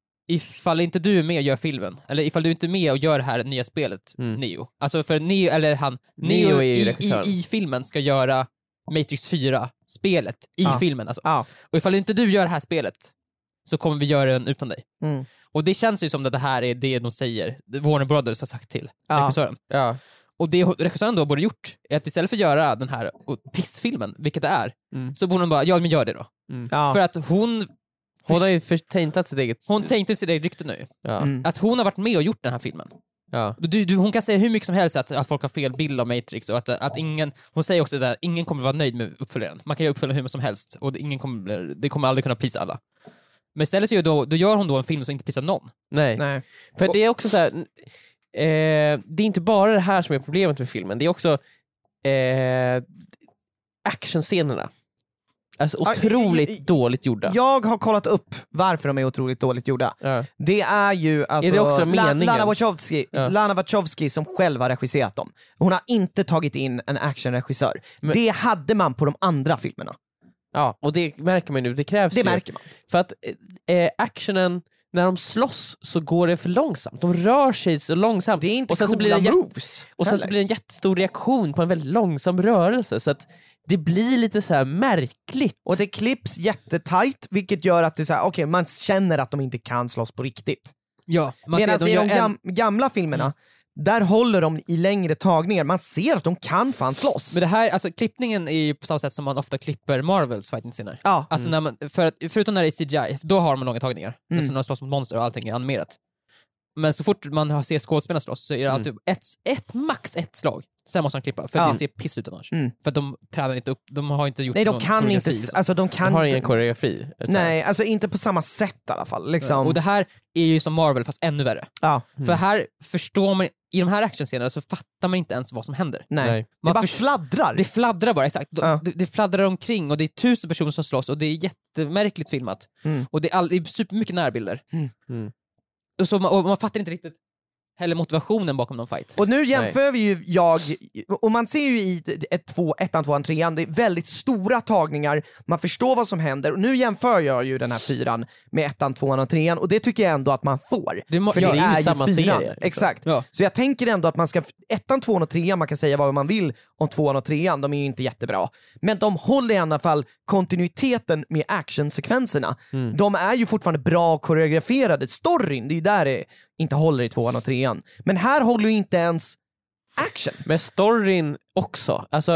ifall inte du är med och gör filmen, eller ifall du inte är med och gör det här nya spelet, mm. Neo. Alltså för Neo, eller han Neo, Neo i, i, i filmen ska göra Matrix fyra spelet i ja. filmen alltså. Ja. Och ifall inte du gör det här spelet så kommer vi göra den utan dig. Mm. Och det känns ju som att det här är det de säger, Warner Brothers har sagt till ja. regissören. Ja. Och det regissören då borde gjort är att istället för att göra den här pissfilmen, vilket det är, mm. så borde de bara, ja men gör det då. Mm. Ja. För att hon Hon har ju täntat sitt eget... Hon tänkte sitt eget rykte nu. Ja. Mm. Att hon har varit med och gjort den här filmen. Ja. Du, du, hon kan säga hur mycket som helst att, att folk har fel bild av Matrix och att, att ingen... Hon säger också att ingen kommer vara nöjd med uppföljaren. Man kan göra uppföljaren hur som helst och ingen kommer, det kommer aldrig kunna plisa alla. Men istället så gör, då, då gör hon då en film som inte plisar någon. Nej. Nej. För och, det är också så här... Eh, det är inte bara det här som är problemet med filmen. Det är också eh, actionscenerna. Alltså otroligt ah, jag, jag, dåligt gjorda. Jag har kollat upp varför de är otroligt dåligt gjorda. Ja. Det är ju alltså är det också La, Lana Wachowski, ja. Lana Wachowski som själv har regisserat dem. Hon har inte tagit in en actionregissör. Men, det hade man på de andra filmerna. Ja, och det märker man nu. Det krävs det ju. Märker man. För att eh, actionen, när de slåss så går det för långsamt. De rör sig så långsamt. Det är inte och sen coola så blir det en moves. Och sen så blir det en jättestor reaktion på en väldigt långsam rörelse. Så att det blir lite så här märkligt. Och det klipps jättetajt, vilket gör att det är så här, okay, man känner att de inte kan slåss på riktigt. Ja, medan de i de gam- en... gamla filmerna, mm. där håller de i längre tagningar. Man ser att de kan fan slåss. Men det här, alltså klippningen är ju på samma sätt som man ofta klipper Marvels fighting-scener. Ja. Alltså mm. när man, för att, förutom när det är C G I, då har man långa tagningar. Mm. Alltså när de slåss mot monster och allting är animerat. Men så fort man har ser skådespelarna slåss så är det mm. alltid ett, ett, max ett slag. Sen måste man klippa, för ja. det ser piss ut annars. Mm. För att de tränar inte upp, de har inte gjort Nej, de någon kan koreografi. Inte, alltså de kan de har ingen koreografi. Nej, alltså inte på samma sätt i alla fall. Liksom. Ja. Och det här är ju som Marvel, fast ännu värre. Ja. Mm. För här förstår man, i de här actionscenerna så fattar man inte ens vad som händer. Nej, man det bara för, fladdrar. Det fladdrar bara, exakt. Ja. Det, det fladdrar omkring och det är tusen personer som slåss och det är jättemärkligt filmat. Mm. Och det är, all, det är supermycket närbilder. Mm. Mm. Och, så man, och man fattar inte riktigt eller motivationen bakom någon fight. Och nu jämför Nej. vi ju jag, och man ser ju i ett, två, ettan, tvåan, trean, det är väldigt stora tagningar, man förstår vad som händer, och nu jämför jag ju den här fyran med ettan, tvåan och trean, och det tycker jag ändå att man får. Det må, för ja, det är ju samma fyran. Serie. Liksom. Exakt. Ja. Så jag tänker ändå att man ska, ettan, tvåan och trean, man kan säga vad man vill om tvåan och trean, de är ju inte jättebra. Men de håller i alla fall kontinuiteten med actionsekvenserna. Mm. De är ju fortfarande bra koreograferade. Storyn, det är ju där det inte håller i tvåan och trean. Men här håller ju inte ens action. Men storyn också. Alltså,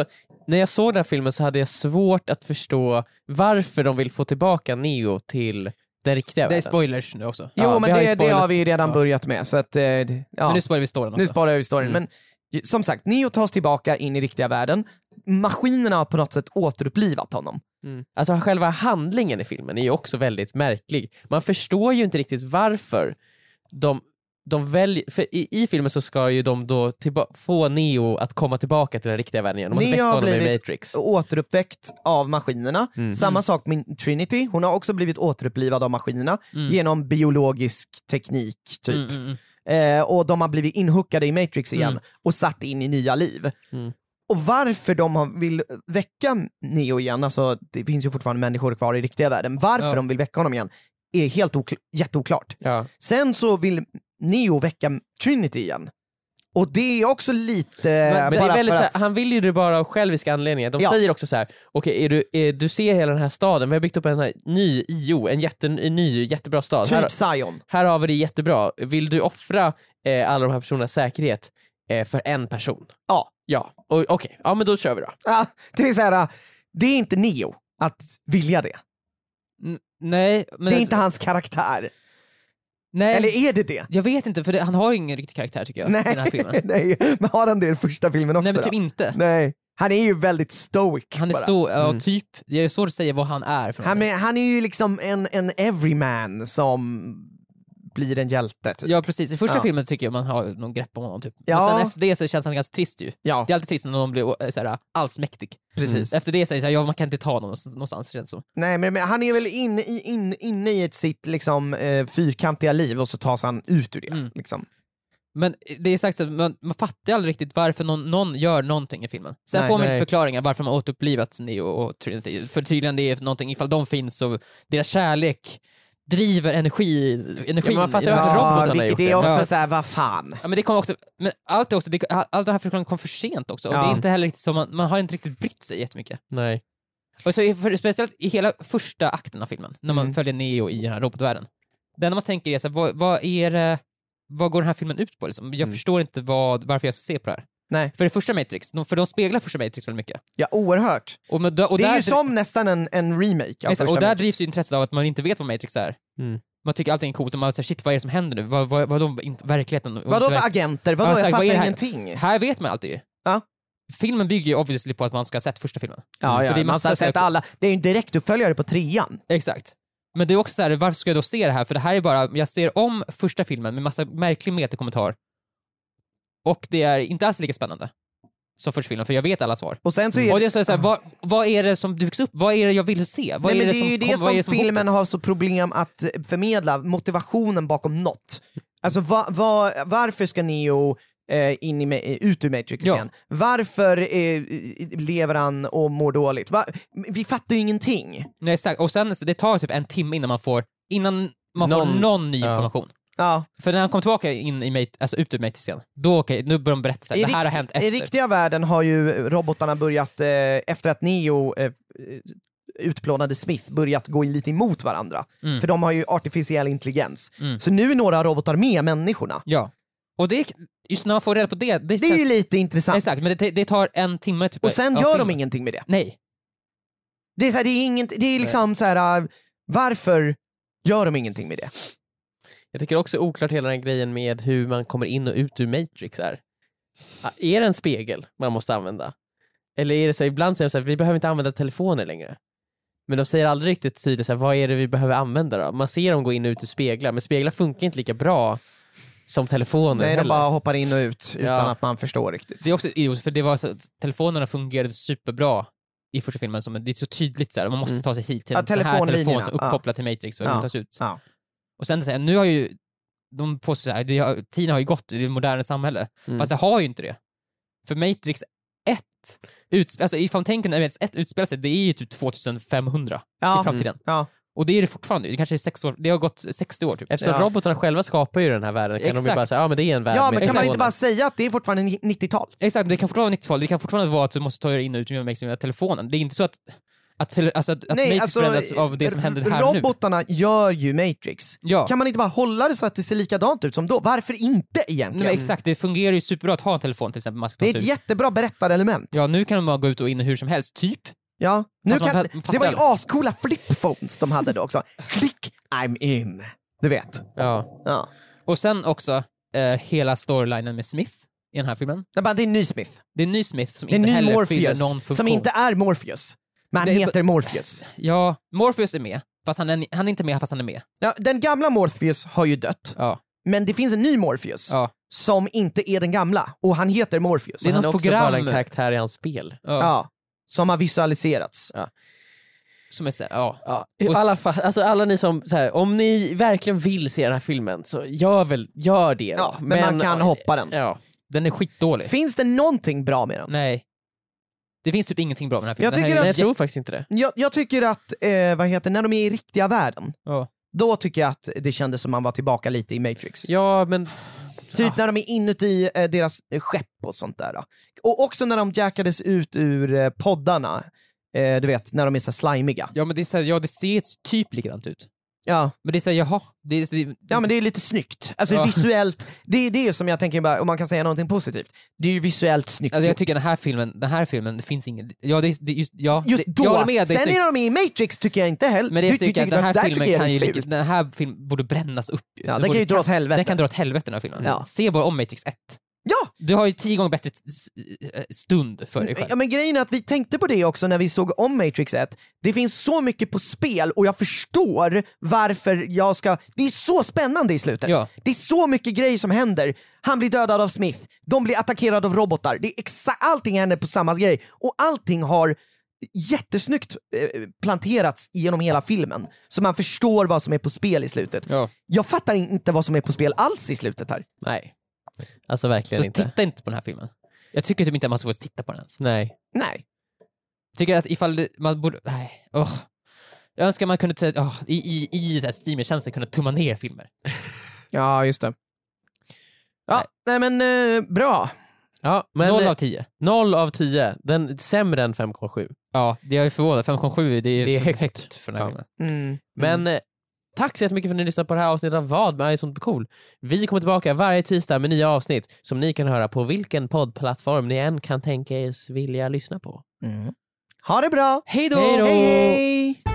när jag såg den här filmen så hade jag svårt att förstå varför de vill få tillbaka Neo till den riktiga Det är världen. spoilers nu också. Jo, Ja, men vi har ju det, det spoilat- har vi redan Ja. börjat med. Så att, eh, ja. Men nu sparar vi storyn också. Nu sparar vi storyn. Mm. Men j- som sagt, Neo tas tillbaka in i riktiga världen. Maskinerna har på något sätt återupplivat honom. Mm. Alltså själva handlingen i filmen är ju också väldigt märklig. Man förstår ju inte riktigt varför de, de väljer, för i, i filmen så ska ju de då tillba- få Neo att komma tillbaka till den riktiga världen igen. De måste Neo väcka har honom i blivit Matrix. återuppväckt av maskinerna. Mm. Samma sak med Trinity. Hon har också blivit återupplivad av maskinerna Mm. genom biologisk teknik, typ. Mm, mm, mm. Eh, och de har blivit inhookade i Matrix igen Mm. och satt in i nya liv. Mm. Och varför de har, vill väcka Neo igen, alltså det finns ju fortfarande människor kvar i riktiga världen, varför Ja. de vill väcka honom igen är helt okl- jätteoklart. Ja. Sen så vill Neo väcka Trinity igen. Och det är också lite... Men det bara är väldigt för så här, att, han vill ju det bara av själviska anledningar. De Ja. säger också så här: okej, är du, är, du ser hela den här staden, vi har byggt upp en här ny I O, en, jätte, en ny jättebra stad. Här, typ Zion. här har vi det jättebra. Vill du offra eh, alla de här personernas säkerhet eh, för en person? Ja. Ja, och- okej, ja men då kör vi då. Ja, det är så här, det är inte Neo att vilja det. N- nej, men det är alltså- inte hans karaktär. nej, Eller är det det? jag vet inte, för det, han har ju ingen riktig karaktär tycker jag i den här Nej, filmen. nej, men har han det i första filmen också Nej men då? typ inte. Nej, han är ju väldigt stoic Han är bara. stor, ja, Mm. typ, det är svårt att säga vad han är för Han någonting. är, han är ju liksom en, en everyman som blir en hjälte typ. Ja precis, i första Ja. filmen tycker jag man har någon grepp om honom typ. Ja. Och sen efter det så känns han ganska trist ju. Ja, Det är alltid trist när någon blir eh, såhär, allsmäktig. precis. Efter det säger så här, ja man kan inte ta någon någonstans känns det som. Nej, men, men han är väl inne i, in, inne i ett sitt liksom, eh, fyrkantiga liv och så tas han ut ur det. Mm. Liksom. Men det är sagt så att man, man fattar aldrig riktigt varför någon, någon gör någonting i filmen. Sen Nej, får man nej. inte förklaringar varför man återupplivat Neo och Trinity. För tydligen det är någonting, ifall de finns och deras kärlek driver energi, energin. Ja, men man fattar i ju det här. att Ja, robotarna har det, gjort det är det. också Ja. såhär, vad fan. Ja, men det kom också, men allt är också, det, allt det här förklaringen kom för sent också. Och Ja. det är inte heller riktigt så, man, man har inte riktigt brytt sig jättemycket. Nej. Och så, för, speciellt i hela första akten av filmen, när man Mm. följer Neo i den här robotvärlden. Det enda man tänker är så här, vad, vad är det, vad går den här filmen ut på liksom? Jag Mm. förstår inte vad, varför jag ska se på det här. Nej. För det första Matrix, de, för de speglar första Matrix väldigt mycket. Ja, oerhört. Och, med, och det är där, ju som nästan en, en remake av exakt, första och där Matrix. drivs ju intresset av att man inte vet vad Matrix är. Mm. Man tycker allting är coolt och man säger shit vad är det som händer nu? Vad, vad, vad är inte verkligheten? Vadå för agenter? Vadå? Ja, Jag exakt, vad fattar är det här? ingenting. Här vet man alltid ju. Ja. Filmen bygger ju obviously på att man ska ha sett första filmen. Ja, För ja, det är man massa har så här- sett alla. Det är ju en direktuppföljare på trean. Exakt. Men det är också så här, varför ska jag då se det här? För det här är bara, jag ser om första filmen med massa märklig metakommentar. Och det är inte alls lika spännande som första filmen, för jag vet alla svar. Och sen så är Och det är så, så här, vad, vad är det som byggs upp? Vad är det jag vill se? Vad Nej, är men det, det är ju som, det kom, vad är som det som filmen hotet? har så problem att eh, förmedla, motivationen bakom något. Alltså va, va, varför ska Neo eh, in i, ma- ut ur Matrix Ja. igen? Varför eh, lever han och mår dåligt? Va? Vi fattar ju ingenting. Nej, exakt. Och sen, det tar typ en timme innan man får, innan man får Någon- någon ny ja. information. Ja. För när han kom tillbaka in i Mat- alltså ut ur Matrix igen, då okej, nu börjar de berätta så här, I det här har rikt- hänt I efter. riktiga världen har ju robotarna börjat, eh, efter att Neo eh, utplånade Smith, börjat gå in lite emot varandra. Mm. För de har ju artificiell intelligens. Mm. Så nu är några robotar med människorna. Ja. Och det, just när man får reda på det, det, Det är känns, ju lite intressant. exakt, men det, det tar en timme typ. Och sen av gör de filmen. ingenting med det. Nej. Det är, så här, det är, inget, det är liksom så här, uh, varför gör de ingenting med det? Jag tycker också oklart hela den här grejen med hur man kommer in och ut ur Matrix är. Ah, Är det en spegel man måste använda? Eller är det så här, ibland säger de så här, vi behöver inte använda telefoner längre. Men de säger aldrig riktigt tydligt så här, vad är det vi behöver använda då? Man ser dem gå in och ut ur speglar, men speglar funkar inte lika bra som telefoner Nej, de heller. bara hoppar in och ut utan Ja. att man förstår riktigt. Det är också idiot, för det var så att telefonerna fungerade superbra i första filmen, som det är så tydligt så här, man måste Mm. ta sig hit till Ja, en sån här telefon telefonlinjerna, som är ja. uppkopplad till Matrix och Ja. ja. tas ut. Ja. Och sen så här, nu har ju de på så här, det har, tiden har ju gått i det moderna samhälle, Mm. fast det har ju inte det. För Matrix ett, ut, alltså ifall man tänker när Matrix ett utspelar sig, det är ju typ tjugofemhundra Ja. i framtiden. Ja. Och det är det fortfarande, det kanske är sex år, det har gått sextio år typ. Eftersom Ja. robotarna själva skapar ju den här världen kan de ju Exakt. bara säga, ja men det är en värld ja, med men kan man telefoner. inte bara säga att det är fortfarande nittiotal? Exakt, det kan fortfarande vara nittiotal, det kan fortfarande vara att du måste ta dig in och ut med Matrix med telefonen. Det är inte så att Att, till, alltså, att, att Nej, Matrix alltså, förändras av det som händer här robotarna nu. gör ju Matrix. Ja. Kan man inte bara hålla det så att det ser likadant ut som då? Varför inte egentligen? Nej, men exakt, det fungerar ju superbra att ha en telefon till exempel. Man ska ta Det är ett ut. jättebra berättarelement. Ja, nu kan man gå ut och in hur som helst, typ. Ja, nu Fast man kan, fattar- det var ju ascoola flipphones de hade då också. Klick, I'm in. Du vet. Ja. Ja. Och sen också eh, hela storylinen med Smith i den här filmen. Det är bara, det är en ny Smith. Det är en ny Smith som Det är en inte ny heller fyller Morpheus, någon funktion. som inte är Morpheus. Men han Det är- heter Morpheus. Ja, Morpheus är med, fast han är, han är inte med fast han är med. Ja, den gamla Morpheus har ju dött. Ja. Men det finns en ny Morpheus Ja. som inte är den gamla. Och han heter Morpheus. Det är Han är något också program- bara en karaktär i hans spel. Ja. Ja. Som har visualiserats. Som är så, ja. Ja. Och- I alla, fall, alltså alla ni som, så här, om ni verkligen vill se den här filmen så gör väl, gör det. Ja, men, man kan hoppa den. Ja. Den är skitdålig. Finns det någonting bra med den? Nej. Det finns typ ingenting bra med den här filmen. Jag Den här tycker är Nej, att- jag tror faktiskt inte det. Jag, jag tycker att, eh, vad heter när de är i riktiga världen, Ja. då tycker jag att det kändes som man var tillbaka lite i Matrix. Ja, men Typ när de är inuti eh, deras eh, skepp och sånt där. Då. Och också när de jackades ut ur eh, poddarna. Eh, du vet, när de är så slimiga. Ja, men det är så här, ja, det ser typ likadant ut. Ja. Men det är såhär, jaha. Det är, det, Ja, men det är lite snyggt. Alltså Ja. visuellt, det är det som jag tänker, bara, om man kan säga någonting positivt. Det är ju visuellt snyggt alltså, jag gjort. tycker den här filmen, den här filmen, det finns ingen... Ja, det är, det är just, ja, Just det, då, jag håller med, det är sen snyggt. när de är i Matrix tycker jag inte heller. Men det jag tycker att den här där filmen tycker jag kan det ju är lika, fult. den här filmen borde brännas upp. Ja, Det den kan borde ju dra åt kast- helvete. Den kan dra åt helvete den här filmen. Ja. Se bara om Matrix ett. Ja! Du har ju tio gånger bättre s- eh, stund för dig själv. Ja, men grejen är att vi tänkte på det också när vi såg om Matrix ett. Det finns så mycket på spel och jag förstår varför jag ska... Det är så spännande i slutet. Ja. Det är så mycket grejer som händer. Han blir dödad av Smith, de blir attackerade av robotar. Det är exakt, allting händer på samma grej. Och allting har jättesnyggt eh, planterats genom hela filmen. Så man förstår vad som är på spel i slutet. Ja. Jag fattar inte vad som är på spel alls i slutet här. nej. Alltså verkligen Så inte. titta inte på den här filmen. Jag tycker typ inte att man ska få titta på den ens. Nej. Nej. Jag tycker att ifall det, man borde... Nej. Oh. Jag önskar man kunde ta, oh, i, i, i så här streamertjänsten kunna tumma ner filmer. Ja, just det. Ja, nej, men eh, bra. Ja, men Noll eh, av tio. noll av tio. Den sämre än fem komma sju. Ja, det är förvånad. fem komma sju det är, Det är högt, högt. för den här Ja. filmen. Mm. Men eh, tack så jättemycket för att ni lyssnade på det här avsnittet av Vad med Ison på Cool. Vi kommer tillbaka varje tisdag med nya avsnitt som ni kan höra på vilken poddplattform ni än kan tänka er vilja lyssna på. Mm. Ha det bra! Hej då! Hej då! Hej, hej!